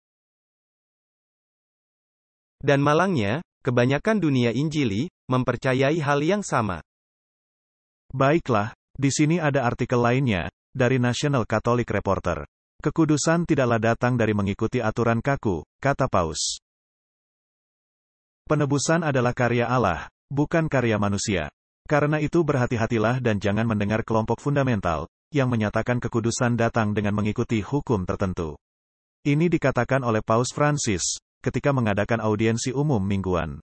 Dan malangnya, kebanyakan dunia Injili, mempercayai hal yang sama. Baiklah, di sini ada artikel lainnya, dari National Catholic Reporter. Kekudusan tidaklah datang dari mengikuti aturan kaku, kata Paus. Penebusan adalah karya Allah, bukan karya manusia. Karena itu berhati-hatilah dan jangan mendengar kelompok fundamental, yang menyatakan kekudusan datang dengan mengikuti hukum tertentu. Ini dikatakan oleh Paus Francis, ketika mengadakan audiensi umum mingguan.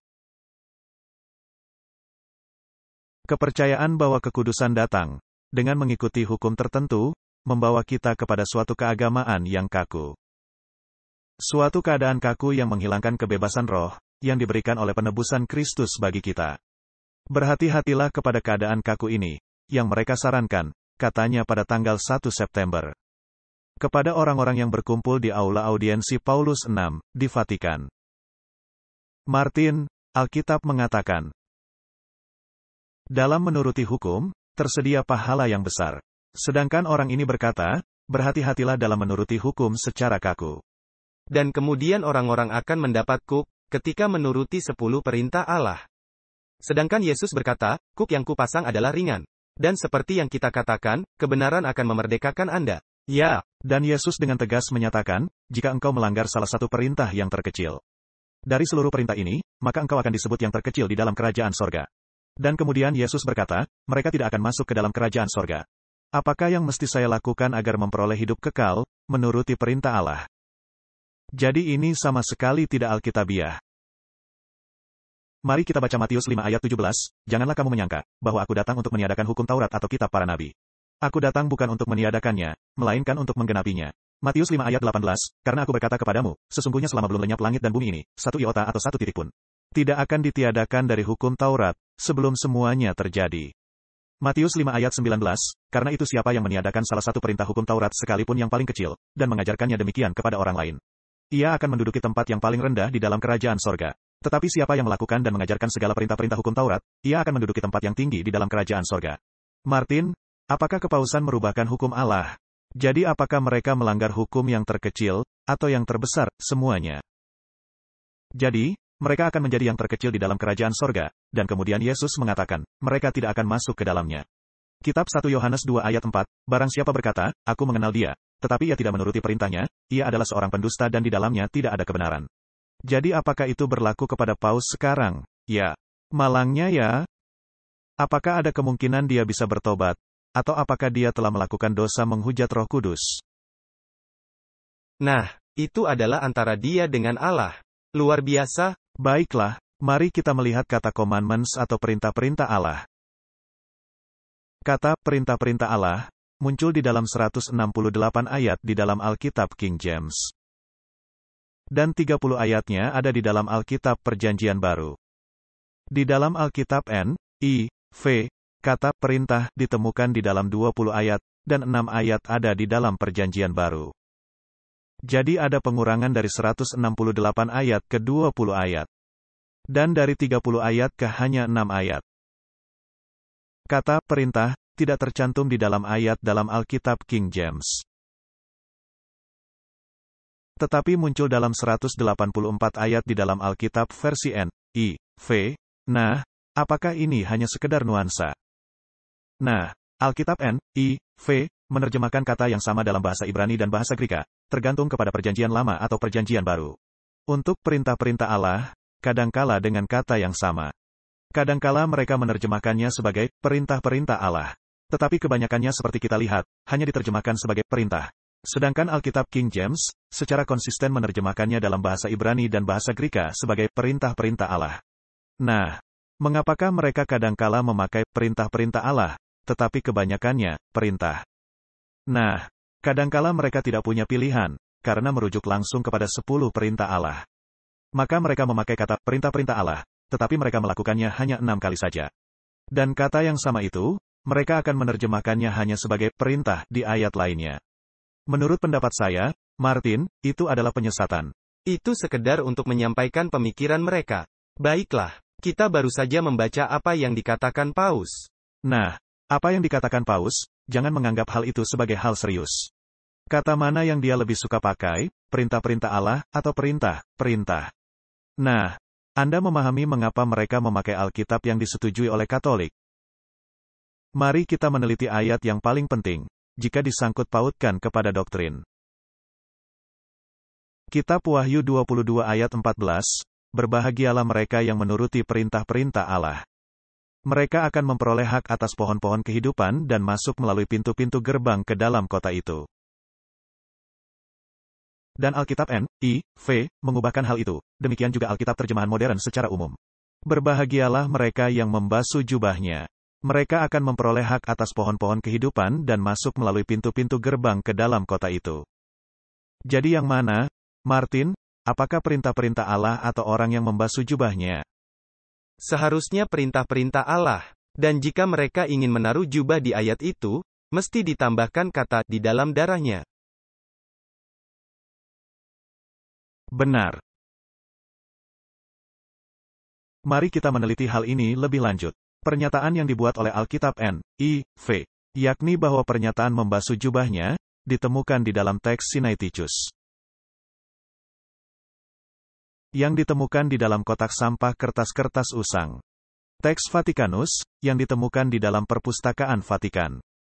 Kepercayaan bahwa kekudusan datang, dengan mengikuti hukum tertentu, membawa kita kepada suatu keagamaan yang kaku. Suatu keadaan kaku yang menghilangkan kebebasan roh, yang diberikan oleh penebusan Kristus bagi kita. Berhati-hatilah kepada keadaan kaku ini, yang mereka sarankan, katanya pada tanggal satu September. Kepada orang-orang yang berkumpul di aula audiensi Paulus enam, di Vatikan. Martin, Alkitab mengatakan, dalam menuruti hukum, tersedia pahala yang besar. Sedangkan orang ini berkata, berhati-hatilah dalam menuruti hukum secara kaku. Dan kemudian orang-orang akan mendapat kuk, ketika menuruti sepuluh perintah Allah. Sedangkan Yesus berkata, kuk yang kupasang adalah ringan. Dan seperti yang kita katakan, kebenaran akan memerdekakan Anda. Ya, dan Yesus dengan tegas menyatakan, jika engkau melanggar salah satu perintah yang terkecil dari seluruh perintah ini, maka engkau akan disebut yang terkecil di dalam kerajaan sorga. Dan kemudian Yesus berkata, mereka tidak akan masuk ke dalam kerajaan sorga. Apakah yang mesti saya lakukan agar memperoleh hidup kekal, menuruti perintah Allah? Jadi ini sama sekali tidak alkitabiah. Mari kita baca Matius lima ayat tujuh belas, janganlah kamu menyangka, bahwa aku datang untuk meniadakan hukum Taurat atau kitab para nabi. Aku datang bukan untuk meniadakannya, melainkan untuk menggenapinya. Matius lima ayat delapan belas, karena aku berkata kepadamu, sesungguhnya selama belum lenyap langit dan bumi ini, satu iota atau satu titik pun tidak akan ditiadakan dari hukum Taurat, sebelum semuanya terjadi. Matius lima ayat sembilan belas, karena itu siapa yang meniadakan salah satu perintah hukum Taurat sekalipun yang paling kecil, dan mengajarkannya demikian kepada orang lain, ia akan menduduki tempat yang paling rendah di dalam kerajaan sorga. Tetapi siapa yang melakukan dan mengajarkan segala perintah-perintah hukum Taurat, ia akan menduduki tempat yang tinggi di dalam kerajaan sorga. Martin, apakah kepausan merubahkan hukum Allah? Jadi apakah mereka melanggar hukum yang terkecil, atau yang terbesar, semuanya? Jadi, mereka akan menjadi yang terkecil di dalam kerajaan sorga, dan kemudian Yesus mengatakan, mereka tidak akan masuk ke dalamnya. Kitab satu Yohanes dua ayat empat, barang siapa berkata, aku mengenal dia, tetapi ia tidak menuruti perintahnya, ia adalah seorang pendusta dan di dalamnya tidak ada kebenaran. Jadi apakah itu berlaku kepada Paus sekarang? Ya. Malangnya ya. Apakah ada kemungkinan dia bisa bertobat? Atau apakah dia telah melakukan dosa menghujat Roh Kudus? Nah, itu adalah antara dia dengan Allah. Luar biasa. Baiklah, mari kita melihat kata commandments atau perintah-perintah Allah. Kata perintah-perintah Allah muncul di dalam seratus enam puluh delapan ayat di dalam Alkitab King James. Dan tiga puluh ayatnya ada di dalam Alkitab Perjanjian Baru. Di dalam Alkitab N I V, kata perintah ditemukan di dalam dua puluh ayat, dan enam ayat ada di dalam Perjanjian Baru. Jadi ada pengurangan dari seratus enam puluh delapan ayat ke dua puluh ayat. Dan dari tiga puluh ayat ke hanya enam ayat. Kata perintah tidak tercantum di dalam ayat dalam Alkitab King James. Tetapi muncul dalam seratus delapan puluh empat ayat di dalam Alkitab versi N I V. Nah, apakah ini hanya sekedar nuansa? Nah, Alkitab N I V menerjemahkan kata yang sama dalam bahasa Ibrani dan bahasa Greka, tergantung kepada Perjanjian Lama atau Perjanjian Baru. Untuk perintah-perintah Allah, kadangkala dengan kata yang sama. Kadangkala mereka menerjemahkannya sebagai perintah-perintah Allah. Tetapi kebanyakannya seperti kita lihat, hanya diterjemahkan sebagai perintah. Sedangkan Alkitab King James, secara konsisten menerjemahkannya dalam bahasa Ibrani dan bahasa Greka sebagai perintah-perintah Allah. Nah, mengapakah mereka kadangkala memakai perintah-perintah Allah, tetapi kebanyakannya perintah? Nah, kadangkala mereka tidak punya pilihan, karena merujuk langsung kepada sepuluh perintah Allah. Maka mereka memakai kata perintah-perintah Allah, tetapi mereka melakukannya hanya enam kali saja. Dan kata yang sama itu, mereka akan menerjemahkannya hanya sebagai perintah di ayat lainnya. Menurut pendapat saya, Martin, itu adalah penyesatan. Itu sekedar untuk menyampaikan pemikiran mereka. Baiklah, Kita baru saja membaca apa yang dikatakan Paus. Nah, apa yang dikatakan Paus, jangan menganggap hal itu sebagai hal serius. Kata mana yang dia lebih suka pakai, perintah-perintah Allah, atau perintah-perintah? Nah, Anda memahami mengapa mereka memakai Alkitab yang disetujui oleh Katolik. Mari kita meneliti ayat yang paling penting, jika disangkut pautkan kepada doktrin. Kitab Wahyu dua puluh dua ayat empat belas, berbahagialah mereka yang menuruti perintah-perintah Allah. Mereka akan memperoleh hak atas pohon-pohon kehidupan dan masuk melalui pintu-pintu gerbang ke dalam kota itu. Dan Alkitab N I V mengubahkan hal itu, demikian juga Alkitab terjemahan modern secara umum. Berbahagialah mereka yang membasuh jubahnya. Mereka akan memperoleh hak atas pohon-pohon kehidupan dan masuk melalui pintu-pintu gerbang ke dalam kota itu. Jadi yang mana, Martin, apakah perintah-perintah Allah atau orang yang membasuh jubahnya? Seharusnya perintah-perintah Allah. Dan jika mereka ingin menaruh jubah di ayat itu, mesti ditambahkan kata di dalam darahnya. Benar. Mari kita meneliti hal ini lebih lanjut. Pernyataan yang dibuat oleh Alkitab N I V, yakni bahwa pernyataan membasuh jubahnya, ditemukan di dalam teks Sinaiticus. Yang ditemukan di dalam kotak sampah kertas-kertas usang. Teks Vatikanus, yang ditemukan di dalam perpustakaan Vatikan.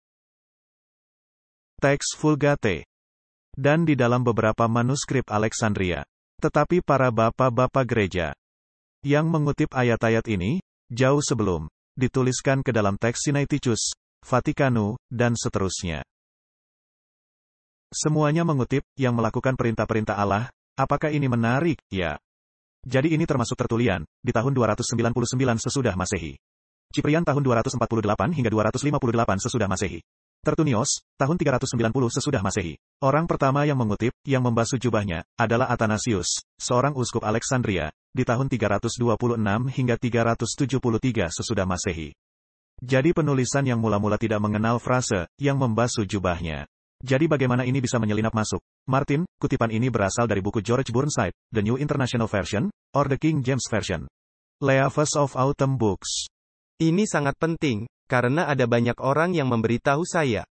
Teks Vulgate. Dan di dalam beberapa manuskrip Alexandria. Tetapi para bapak-bapak gereja yang mengutip ayat-ayat ini, jauh sebelum dituliskan ke dalam teks Sinaiticus, Vatikanu, dan seterusnya. Semuanya mengutip, yang melakukan perintah-perintah Allah. Apakah ini menarik? Ya. Jadi ini termasuk tertulian, di tahun dua ratus sembilan puluh sembilan sesudah Masehi. Ciprian tahun dua ratus empat puluh delapan hingga dua ratus lima puluh delapan sesudah Masehi. Tertunios, tahun tiga ratus sembilan puluh sesudah Masehi. Orang pertama yang mengutip, yang membasuh jubahnya, adalah Athanasius, seorang uskup Alexandria, di tahun tiga ratus dua puluh enam hingga tiga ratus tujuh puluh tiga sesudah Masehi. Jadi penulisan yang mula-mula tidak mengenal frase, yang membasuh jubahnya. Jadi bagaimana ini bisa menyelinap masuk? Martin, kutipan ini berasal dari buku George Burnside, The New International Version, or the King James Version. Leaves of Autumn Books. Ini sangat penting, karena ada banyak orang yang memberitahu saya.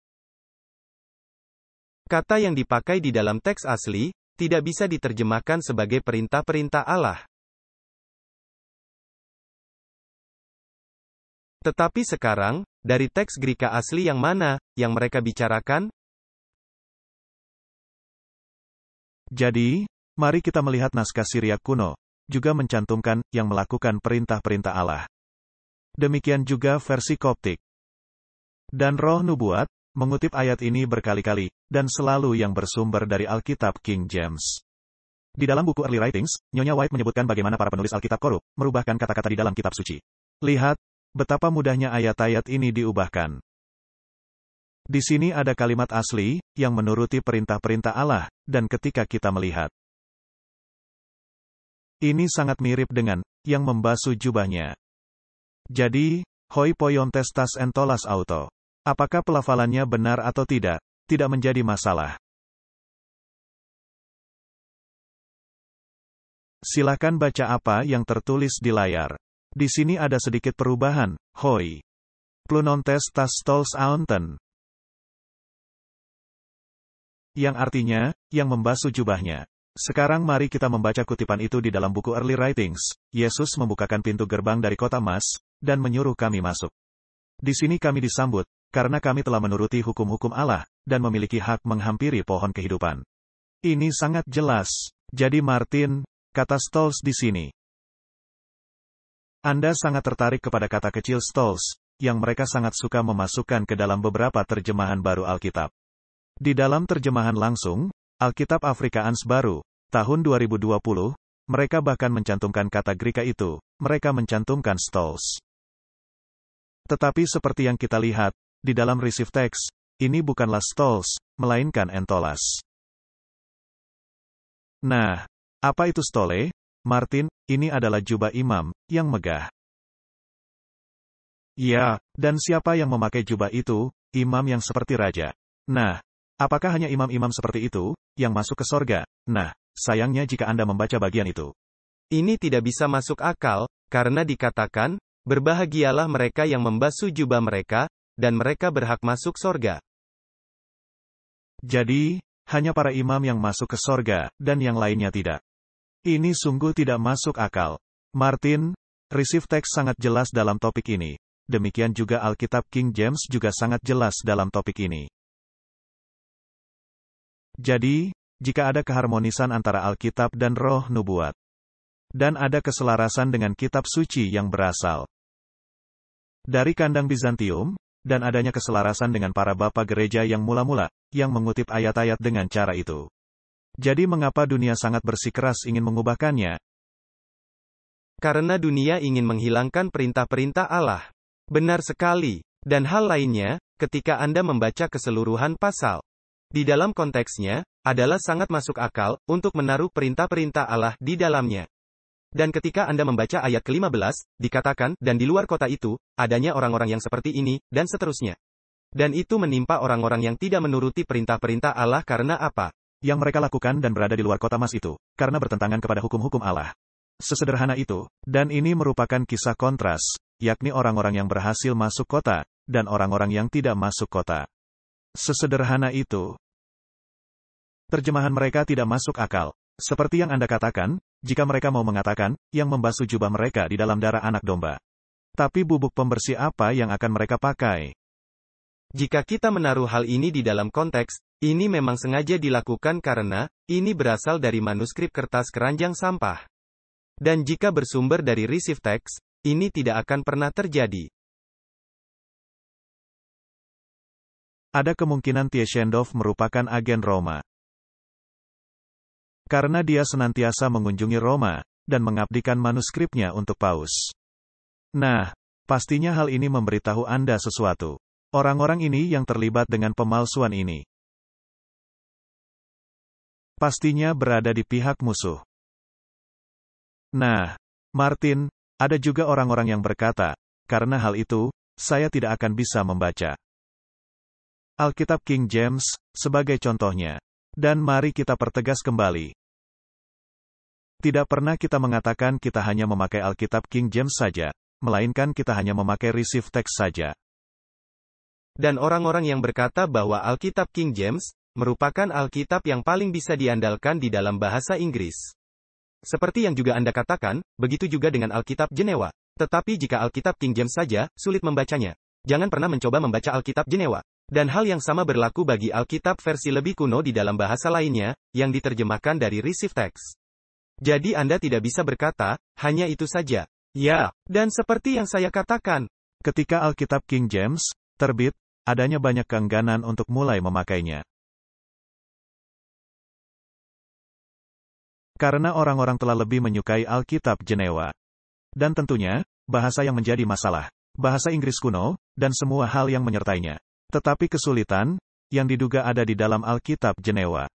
Kata yang dipakai di dalam teks asli, tidak bisa diterjemahkan sebagai perintah-perintah Allah. Tetapi sekarang, dari teks Greka asli yang mana, yang mereka bicarakan? Jadi, mari kita melihat naskah Syriak kuno, juga mencantumkan, yang melakukan perintah-perintah Allah. Demikian juga versi Koptik. Dan Roh Nubuat, mengutip ayat ini berkali-kali, dan selalu yang bersumber dari Alkitab King James. Di dalam buku Early Writings, Nyonya White menyebutkan bagaimana para penulis Alkitab korup, merubahkan kata-kata di dalam kitab suci. Lihat, betapa mudahnya ayat-ayat ini diubahkan. Di sini ada kalimat asli, yang menuruti perintah-perintah Allah, dan ketika kita melihat. Ini sangat mirip dengan, yang membasuh jubahnya. Jadi, hoi poiontes tas entolas auto. Apakah pelafalannya benar atau tidak, tidak menjadi masalah. Silakan baca apa yang tertulis di layar. Di sini ada sedikit perubahan, hoi. Plunontes tas stols aunten. Yang artinya, yang membasuh jubahnya. Sekarang mari kita membaca kutipan itu di dalam buku Early Writings. Yesus membukakan pintu gerbang dari kota emas, dan menyuruh kami masuk. Di sini kami disambut, karena kami telah menuruti hukum-hukum Allah, dan memiliki hak menghampiri pohon kehidupan. Ini sangat jelas. Jadi Martin, kata stalls di sini. Anda sangat tertarik kepada kata kecil stalls, yang mereka sangat suka memasukkan ke dalam beberapa terjemahan baru Alkitab. Di dalam terjemahan langsung, Alkitab Afrikaans Baru, tahun dua ribu dua puluh, mereka bahkan mencantumkan kata Greka itu, mereka mencantumkan stalls. Tetapi seperti yang kita lihat, di dalam receive text, ini bukanlah stalls, melainkan entolas. Nah, apa itu stole? Martin, ini adalah jubah imam, yang megah. Ya, dan siapa yang memakai jubah itu? Imam yang seperti raja. Nah, apakah hanya imam-imam seperti itu, yang masuk ke sorga? Nah, sayangnya jika Anda membaca bagian itu. Ini tidak bisa masuk akal, karena dikatakan, berbahagialah mereka yang membasuh jubah mereka, dan mereka berhak masuk sorga. Jadi, hanya para imam yang masuk ke sorga, dan yang lainnya tidak. Ini sungguh tidak masuk akal. Martin, Receive Text sangat jelas dalam topik ini. Demikian juga Alkitab King James juga sangat jelas dalam topik ini. Jadi, jika ada keharmonisan antara Alkitab dan roh nubuat, dan ada keselarasan dengan kitab suci yang berasal dari kandang Bizantium, dan adanya keselarasan dengan para bapa gereja yang mula-mula, yang mengutip ayat-ayat dengan cara itu. Jadi mengapa dunia sangat bersikeras ingin mengubahkannya? Karena dunia ingin menghilangkan perintah-perintah Allah. Benar sekali. Dan hal lainnya, ketika Anda membaca keseluruhan pasal, di dalam konteksnya, adalah sangat masuk akal, untuk menaruh perintah-perintah Allah di dalamnya. Dan ketika Anda membaca ayat kelima belas, dikatakan, dan di luar kota itu, adanya orang-orang yang seperti ini, dan seterusnya. Dan itu menimpa orang-orang yang tidak menuruti perintah-perintah Allah karena apa? Yang mereka lakukan dan berada di luar kota emas itu, karena bertentangan kepada hukum-hukum Allah. Sesederhana itu, dan ini merupakan kisah kontras, yakni orang-orang yang berhasil masuk kota, dan orang-orang yang tidak masuk kota. Sesederhana itu. Terjemahan mereka tidak masuk akal. Seperti yang Anda katakan, jika mereka mau mengatakan, yang membasuh jubah mereka di dalam darah anak domba. Tapi bubuk pembersih apa yang akan mereka pakai? Jika kita menaruh hal ini di dalam konteks, ini memang sengaja dilakukan karena, ini berasal dari manuskrip kertas keranjang sampah. Dan jika bersumber dari Receive Text, ini tidak akan pernah terjadi. Ada kemungkinan Tieshendorf merupakan agen Roma. Karena dia senantiasa mengunjungi Roma, dan mengabdikan manuskripnya untuk Paus. Nah, pastinya hal ini memberitahu Anda sesuatu. Orang-orang ini yang terlibat dengan pemalsuan ini, pastinya berada di pihak musuh. Nah, Martin, ada juga orang-orang yang berkata, karena hal itu, saya tidak akan bisa membaca Alkitab King James, sebagai contohnya. Dan mari kita pertegas kembali. Tidak pernah kita mengatakan kita hanya memakai Alkitab King James saja, melainkan kita hanya memakai Receive Text saja. Dan orang-orang yang berkata bahwa Alkitab King James, merupakan Alkitab yang paling bisa diandalkan di dalam bahasa Inggris. Seperti yang juga Anda katakan, begitu juga dengan Alkitab Jenewa. Tetapi jika Alkitab King James saja, sulit membacanya. Jangan pernah mencoba membaca Alkitab Jenewa. Dan hal yang sama berlaku bagi Alkitab versi lebih kuno di dalam bahasa lainnya, yang diterjemahkan dari Receive Text. Jadi Anda tidak bisa berkata, hanya itu saja. Ya, dan seperti yang saya katakan, ketika Alkitab King James terbit, adanya banyak keengganan untuk mulai memakainya. Karena orang-orang telah lebih menyukai Alkitab Jenewa. Dan tentunya, bahasa yang menjadi masalah, bahasa Inggris kuno, dan semua hal yang menyertainya. Tetapi kesulitan, yang diduga ada di dalam Alkitab Jenewa,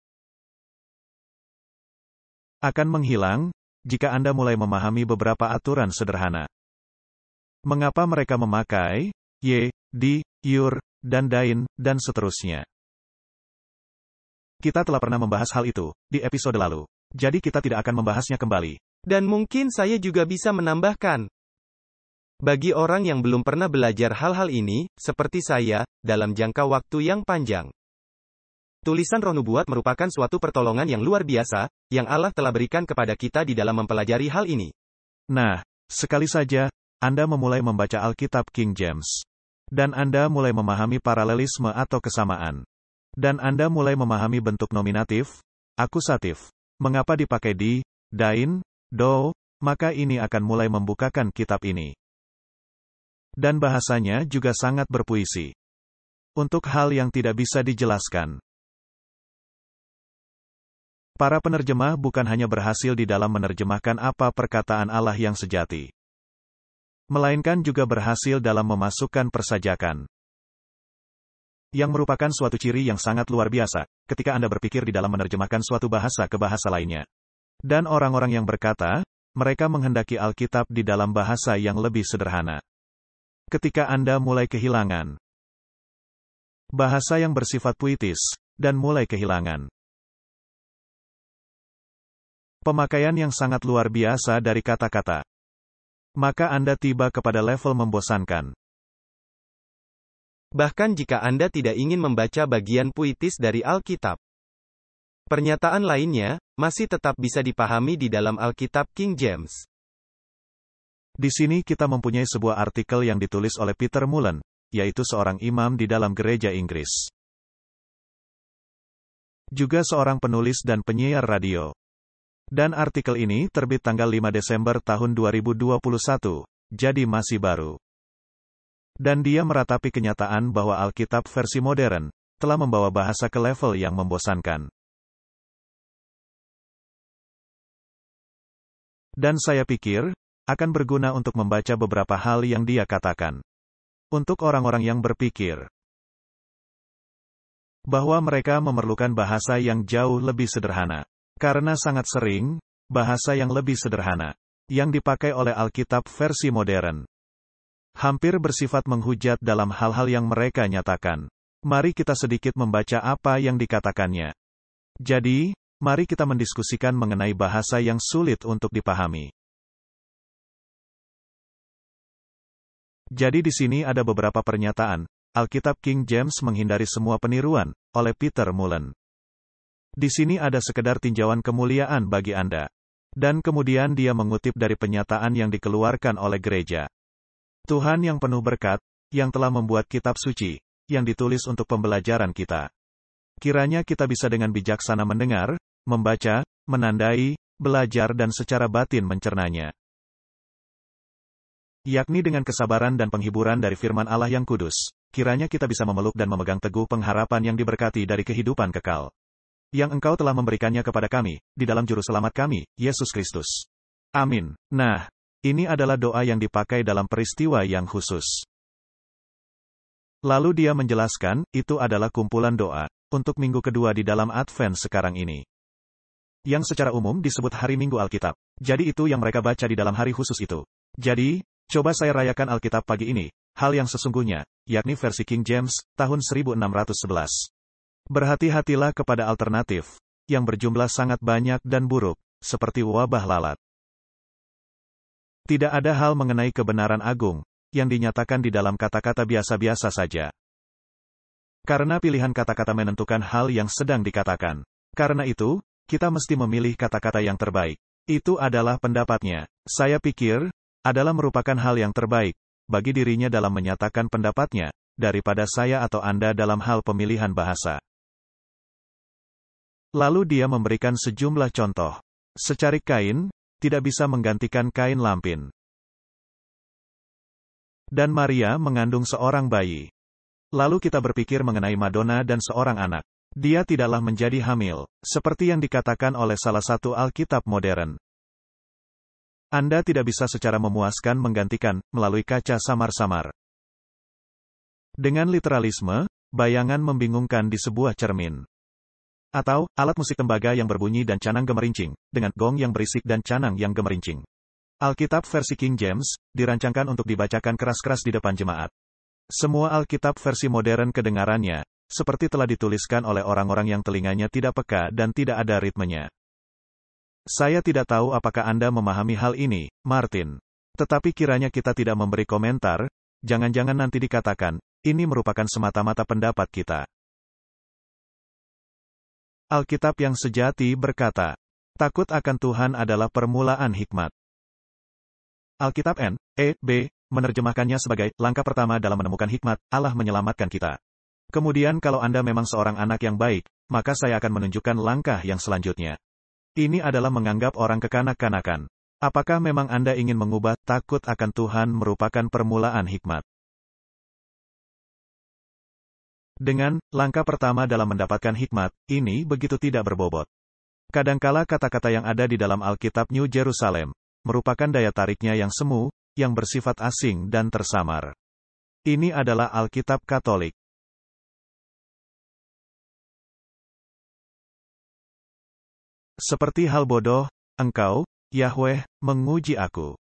akan menghilang, jika Anda mulai memahami beberapa aturan sederhana. Mengapa mereka memakai Y, Di, Yur, dan Dain, dan seterusnya. Kita telah pernah membahas hal itu, di episode lalu. Jadi kita tidak akan membahasnya kembali. Dan mungkin saya juga bisa menambahkan. Bagi orang yang belum pernah belajar hal-hal ini, seperti saya, dalam jangka waktu yang panjang. Tulisan Roh Nubuat merupakan suatu pertolongan yang luar biasa, yang Allah telah berikan kepada kita di dalam mempelajari hal ini. Nah, sekali saja, Anda memulai membaca Alkitab King James. Dan Anda mulai memahami paralelisme atau kesamaan. Dan Anda mulai memahami bentuk nominatif, akusatif. Mengapa dipakai di, dain, do, maka ini akan mulai membukakan kitab ini. Dan bahasanya juga sangat berpuisi. Untuk hal yang tidak bisa dijelaskan. Para penerjemah bukan hanya berhasil di dalam menerjemahkan apa perkataan Allah yang sejati, melainkan juga berhasil dalam memasukkan persajakan. Yang merupakan suatu ciri yang sangat luar biasa, ketika Anda berpikir di dalam menerjemahkan suatu bahasa ke bahasa lainnya. Dan orang-orang yang berkata, mereka menghendaki Alkitab di dalam bahasa yang lebih sederhana. Ketika Anda mulai kehilangan bahasa yang bersifat puitis, dan mulai kehilangan Pemakaian yang sangat luar biasa dari kata-kata. Maka Anda tiba kepada level membosankan. Bahkan jika Anda tidak ingin membaca bagian puitis dari Alkitab. Pernyataan lainnya, masih tetap bisa dipahami di dalam Alkitab King James. Di sini kita mempunyai sebuah artikel yang ditulis oleh Peter Mullen, yaitu seorang imam di dalam gereja Inggris. Juga seorang penulis dan penyiar radio. Dan artikel ini terbit tanggal lima Desember tahun dua ribu dua puluh satu, jadi masih baru. Dan dia meratapi kenyataan bahwa Alkitab versi modern telah membawa bahasa ke level yang membosankan. Dan saya pikir, akan berguna untuk membaca beberapa hal yang dia katakan. Untuk orang-orang yang berpikir bahwa mereka memerlukan bahasa yang jauh lebih sederhana. Karena sangat sering, bahasa yang lebih sederhana, yang dipakai oleh Alkitab versi modern, hampir bersifat menghujat dalam hal-hal yang mereka nyatakan. Mari kita sedikit membaca apa yang dikatakannya. Jadi, mari kita mendiskusikan mengenai bahasa yang sulit untuk dipahami. Jadi di sini ada beberapa pernyataan, Alkitab King James menghindari semua peniruan, oleh Peter Mullen. Di sini ada sekedar tinjauan kemuliaan bagi Anda. Dan kemudian dia mengutip dari penyataan yang dikeluarkan oleh gereja. Tuhan yang penuh berkat, yang telah membuat kitab suci, yang ditulis untuk pembelajaran kita. Kiranya kita bisa dengan bijaksana mendengar, membaca, menandai, belajar dan secara batin mencernanya. Yakni dengan kesabaran dan penghiburan dari firman Allah yang kudus, kiranya kita bisa memeluk dan memegang teguh pengharapan yang diberkati dari kehidupan kekal. Yang Engkau telah memberikannya kepada kami, di dalam Juru Selamat kami, Yesus Kristus. Amin. Nah, ini adalah doa yang dipakai dalam peristiwa yang khusus. Lalu dia menjelaskan, itu adalah kumpulan doa, untuk minggu kedua di dalam Advent sekarang ini. Yang secara umum disebut hari Minggu Alkitab. Jadi itu yang mereka baca di dalam hari khusus itu. Jadi, coba saya rayakan Alkitab pagi ini, hal yang sesungguhnya, yakni versi King James, tahun seribu enam ratus sebelas. Berhati-hatilah kepada alternatif, yang berjumlah sangat banyak dan buruk, seperti wabah lalat. Tidak ada hal mengenai kebenaran agung, yang dinyatakan di dalam kata-kata biasa-biasa saja. Karena pilihan kata-kata menentukan hal yang sedang dikatakan. Karena itu, kita mesti memilih kata-kata yang terbaik. Itu adalah pendapatnya. Saya pikir, adalah merupakan hal yang terbaik, bagi dirinya dalam menyatakan pendapatnya, daripada saya atau Anda dalam hal pemilihan bahasa. Lalu dia memberikan sejumlah contoh. Secarik kain, tidak bisa menggantikan kain lampin. Dan Maria mengandung seorang bayi. Lalu kita berpikir mengenai Madonna dan seorang anak. Dia tidaklah menjadi hamil, seperti yang dikatakan oleh salah satu Alkitab modern. Anda tidak bisa secara memuaskan menggantikan, melalui kaca samar-samar. Dengan literalisme, bayangan membingungkan di sebuah cermin. Atau, alat musik tembaga yang berbunyi dan canang gemerincing, dengan gong yang berisik dan canang yang gemerincing. Alkitab versi King James, dirancangkan untuk dibacakan keras-keras di depan jemaat. Semua Alkitab versi modern kedengarannya, seperti telah dituliskan oleh orang-orang yang telinganya tidak peka dan tidak ada ritmenya. Saya tidak tahu apakah Anda memahami hal ini, Martin. Tetapi kiranya kita tidak memberi komentar, jangan-jangan nanti dikatakan, ini merupakan semata-mata pendapat kita. Alkitab yang sejati berkata, takut akan Tuhan adalah permulaan hikmat. Alkitab N E B menerjemahkannya sebagai langkah pertama dalam menemukan hikmat, Allah menyelamatkan kita. Kemudian kalau Anda memang seorang anak yang baik, maka saya akan menunjukkan langkah yang selanjutnya. Ini adalah menganggap orang kekanak-kanakan. Apakah memang Anda ingin mengubah takut akan Tuhan merupakan permulaan hikmat? Dengan langkah pertama dalam mendapatkan hikmat, ini begitu tidak berbobot. Kadangkala kata-kata yang ada di dalam Alkitab New Jerusalem merupakan daya tariknya yang semu, yang bersifat asing dan tersamar. Ini adalah Alkitab Katolik. Seperti hal bodoh, engkau, Yahweh, menguji aku.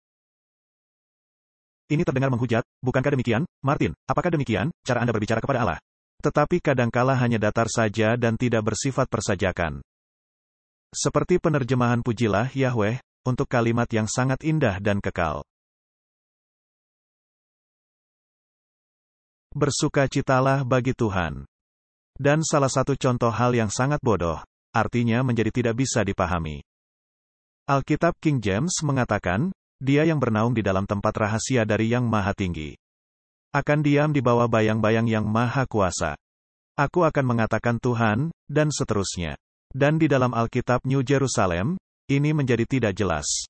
Ini terdengar menghujat, bukankah demikian, Martin? Apakah demikian cara Anda berbicara kepada Allah? Tetapi kadangkala hanya datar saja dan tidak bersifat persajakan. Seperti penerjemahan Pujilah Yahweh, untuk kalimat yang sangat indah dan kekal. Bersukacitalah bagi Tuhan. Dan salah satu contoh hal yang sangat bodoh, artinya menjadi tidak bisa dipahami. Alkitab King James mengatakan, Dia yang bernaung di dalam tempat rahasia dari Yang Maha Tinggi akan diam di bawah bayang-bayang Yang Maha Kuasa. Aku akan mengatakan Tuhan, dan seterusnya. Dan di dalam Alkitab New Jerusalem, ini menjadi tidak jelas.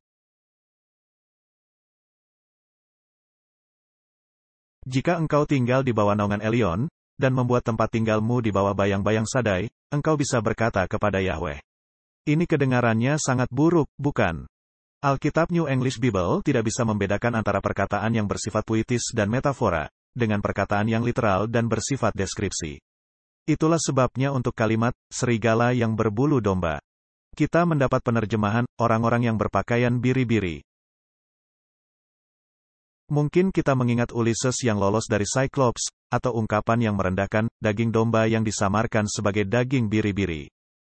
Jika engkau tinggal di bawah naungan Elyon, dan membuat tempat tinggalmu di bawah bayang-bayang Sadai, engkau bisa berkata kepada Yahweh. Ini kedengarannya sangat buruk, bukan? Alkitab New English Bible tidak bisa membedakan antara perkataan yang bersifat puitis dan metafora, dengan perkataan yang literal dan bersifat deskripsi. Itulah sebabnya untuk kalimat, serigala yang berbulu domba, kita mendapat penerjemahan, orang-orang yang berpakaian biri-biri. Mungkin kita mengingat Ulysses yang lolos dari Cyclops, atau ungkapan yang merendahkan, daging domba yang disamarkan sebagai daging biri-biri.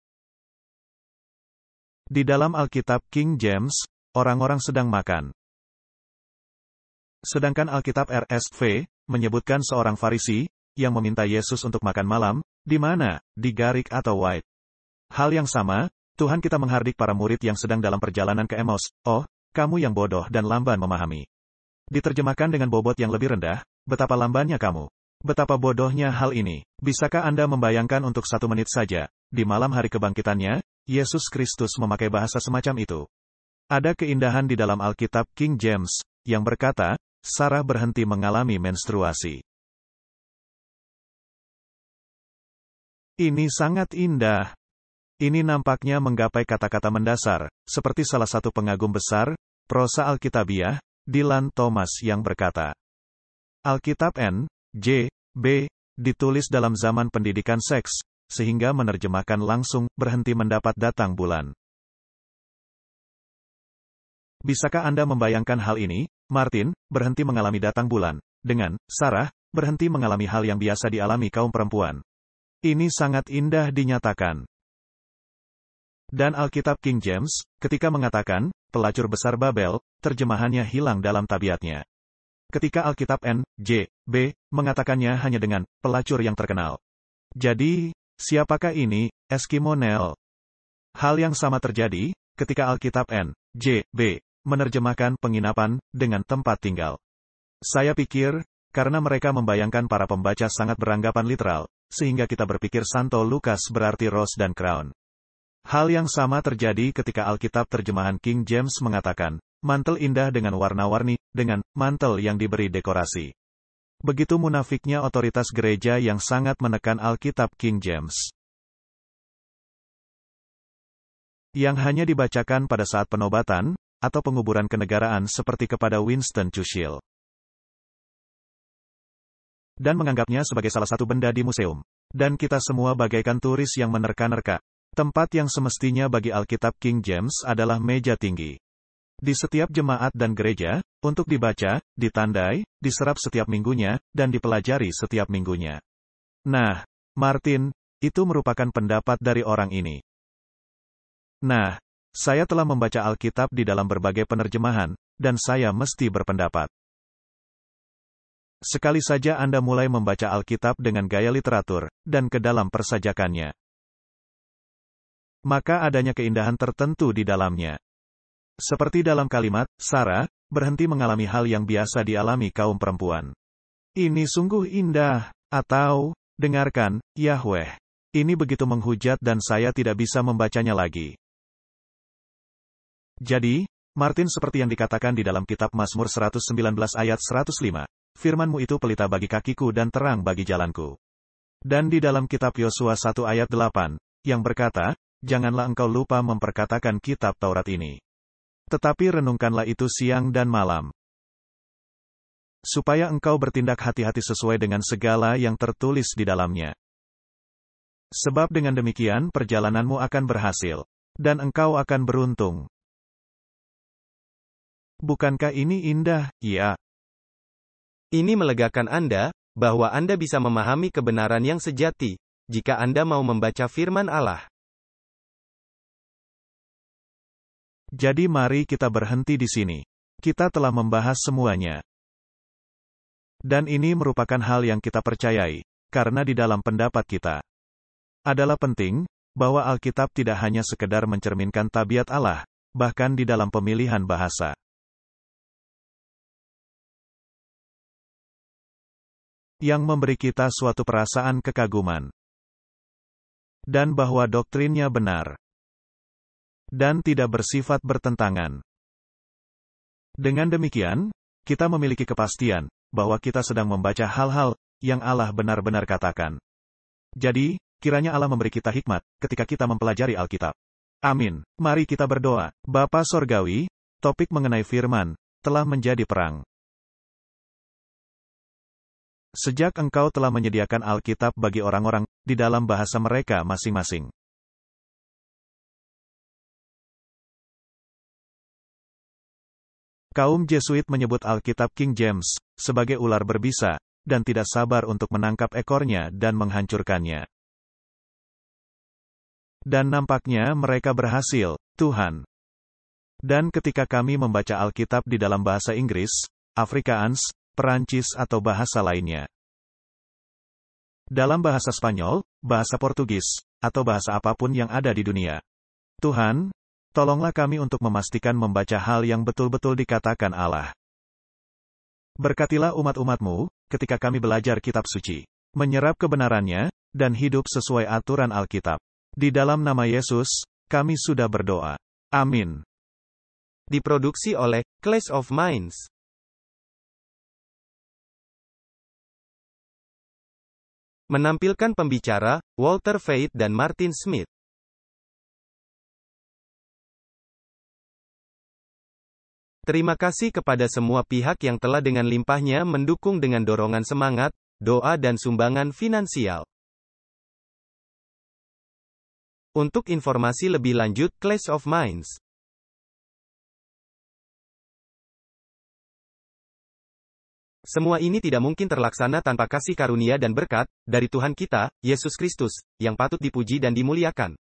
Di dalam Alkitab King James, orang-orang sedang makan. Sedangkan Alkitab R S V, menyebutkan seorang Farisi, yang meminta Yesus untuk makan malam, di mana, di Garik atau White. Hal yang sama, Tuhan kita menghardik para murid yang sedang dalam perjalanan ke Emos, oh, kamu yang bodoh dan lamban memahami. Diterjemahkan dengan bobot yang lebih rendah, betapa lambannya kamu. Betapa bodohnya hal ini. Bisakah Anda membayangkan untuk satu menit saja, di malam hari kebangkitannya, Yesus Kristus memakai bahasa semacam itu? Ada keindahan di dalam Alkitab King James, yang berkata, Sarah berhenti mengalami menstruasi. Ini sangat indah. Ini nampaknya menggapai kata-kata mendasar, seperti salah satu pengagum besar, prosa Alkitabiah, Dylan Thomas yang berkata, Alkitab N J B ditulis dalam zaman pendidikan seks, sehingga menerjemahkan langsung, berhenti mendapat datang bulan. Bisakah Anda membayangkan hal ini? Martin, berhenti mengalami datang bulan, dengan Sarah, berhenti mengalami hal yang biasa dialami kaum perempuan. Ini sangat indah dinyatakan. Dan Alkitab King James, ketika mengatakan, pelacur besar Babel, terjemahannya hilang dalam tabiatnya. Ketika Alkitab N J B mengatakannya hanya dengan pelacur yang terkenal. Jadi, siapakah ini, Eskimo Nell? Hal yang sama terjadi, ketika Alkitab N J B menerjemahkan penginapan dengan tempat tinggal. Saya pikir, karena mereka membayangkan para pembaca sangat beranggapan literal, sehingga kita berpikir Santo Lukas berarti Rose dan Crown. Hal yang sama terjadi ketika Alkitab terjemahan King James mengatakan, mantel indah dengan warna-warni, dengan mantel yang diberi dekorasi. Begitu munafiknya otoritas gereja yang sangat menekan Alkitab King James. Yang hanya dibacakan pada saat penobatan, atau penguburan kenegaraan seperti kepada Winston Churchill. Dan menganggapnya sebagai salah satu benda di museum. Dan kita semua bagaikan turis yang menerka-nerka. Tempat yang semestinya bagi Alkitab King James adalah meja tinggi. Di setiap jemaat dan gereja, untuk dibaca, ditandai, diserap setiap minggunya, dan dipelajari setiap minggunya. Nah, Martin, itu merupakan pendapat dari orang ini. Nah, saya telah membaca Alkitab di dalam berbagai penerjemahan, dan saya mesti berpendapat. Sekali saja Anda mulai membaca Alkitab dengan gaya literatur, dan ke dalam persajakannya, maka adanya keindahan tertentu di dalamnya. Seperti dalam kalimat, Sarah, berhenti mengalami hal yang biasa dialami kaum perempuan. Ini sungguh indah, atau, dengarkan, Yahweh. Ini begitu menghujat dan saya tidak bisa membacanya lagi. Jadi, Martin seperti yang dikatakan di dalam kitab Mazmur seratus sembilan belas ayat seratus lima. Firman-Mu itu pelita bagi kakiku dan terang bagi jalanku. Dan di dalam kitab Yosua satu ayat delapan, yang berkata, janganlah engkau lupa memperkatakan kitab Taurat ini. Tetapi renungkanlah itu siang dan malam. Supaya engkau bertindak hati-hati sesuai dengan segala yang tertulis di dalamnya. Sebab dengan demikian perjalananmu akan berhasil. Dan engkau akan beruntung. Bukankah ini indah, ya? Ini melegakan Anda, bahwa Anda bisa memahami kebenaran yang sejati, jika Anda mau membaca firman Allah. Jadi mari kita berhenti di sini. Kita telah membahas semuanya. Dan ini merupakan hal yang kita percayai, karena di dalam pendapat kita adalah penting, bahwa Alkitab tidak hanya sekedar mencerminkan tabiat Allah, bahkan di dalam pemilihan bahasa, yang memberi kita suatu perasaan kekaguman, dan bahwa doktrinnya benar, dan tidak bersifat bertentangan. Dengan demikian, kita memiliki kepastian, bahwa kita sedang membaca hal-hal, yang Allah benar-benar katakan. Jadi, kiranya Allah memberi kita hikmat, ketika kita mempelajari Alkitab. Amin. Mari kita berdoa. Bapa Sorgawi, topik mengenai firman, telah menjadi perang. Sejak Engkau telah menyediakan Alkitab bagi orang-orang, di dalam bahasa mereka masing-masing. Kaum Jesuit menyebut Alkitab King James sebagai ular berbisa, dan tidak sabar untuk menangkap ekornya dan menghancurkannya. Dan nampaknya mereka berhasil, Tuhan. Dan ketika kami membaca Alkitab di dalam bahasa Inggris, Afrikaans, Perancis atau bahasa lainnya, dalam bahasa Spanyol, bahasa Portugis, atau bahasa apapun yang ada di dunia, Tuhan, tolonglah kami untuk memastikan membaca hal yang betul-betul dikatakan Allah. Berkatilah umat-umat-Mu, ketika kami belajar kitab suci, menyerap kebenarannya, dan hidup sesuai aturan Alkitab. Di dalam nama Yesus, kami sudah berdoa. Amin. Diproduksi oleh Clash of Minds. Menampilkan pembicara, Walter Veit dan Martin Smith. Terima kasih kepada semua pihak yang telah dengan limpahnya mendukung dengan dorongan semangat, doa dan sumbangan finansial. Untuk informasi lebih lanjut, Clash of Minds. Semua ini tidak mungkin terlaksana tanpa kasih karunia dan berkat dari Tuhan kita, Yesus Kristus, yang patut dipuji dan dimuliakan.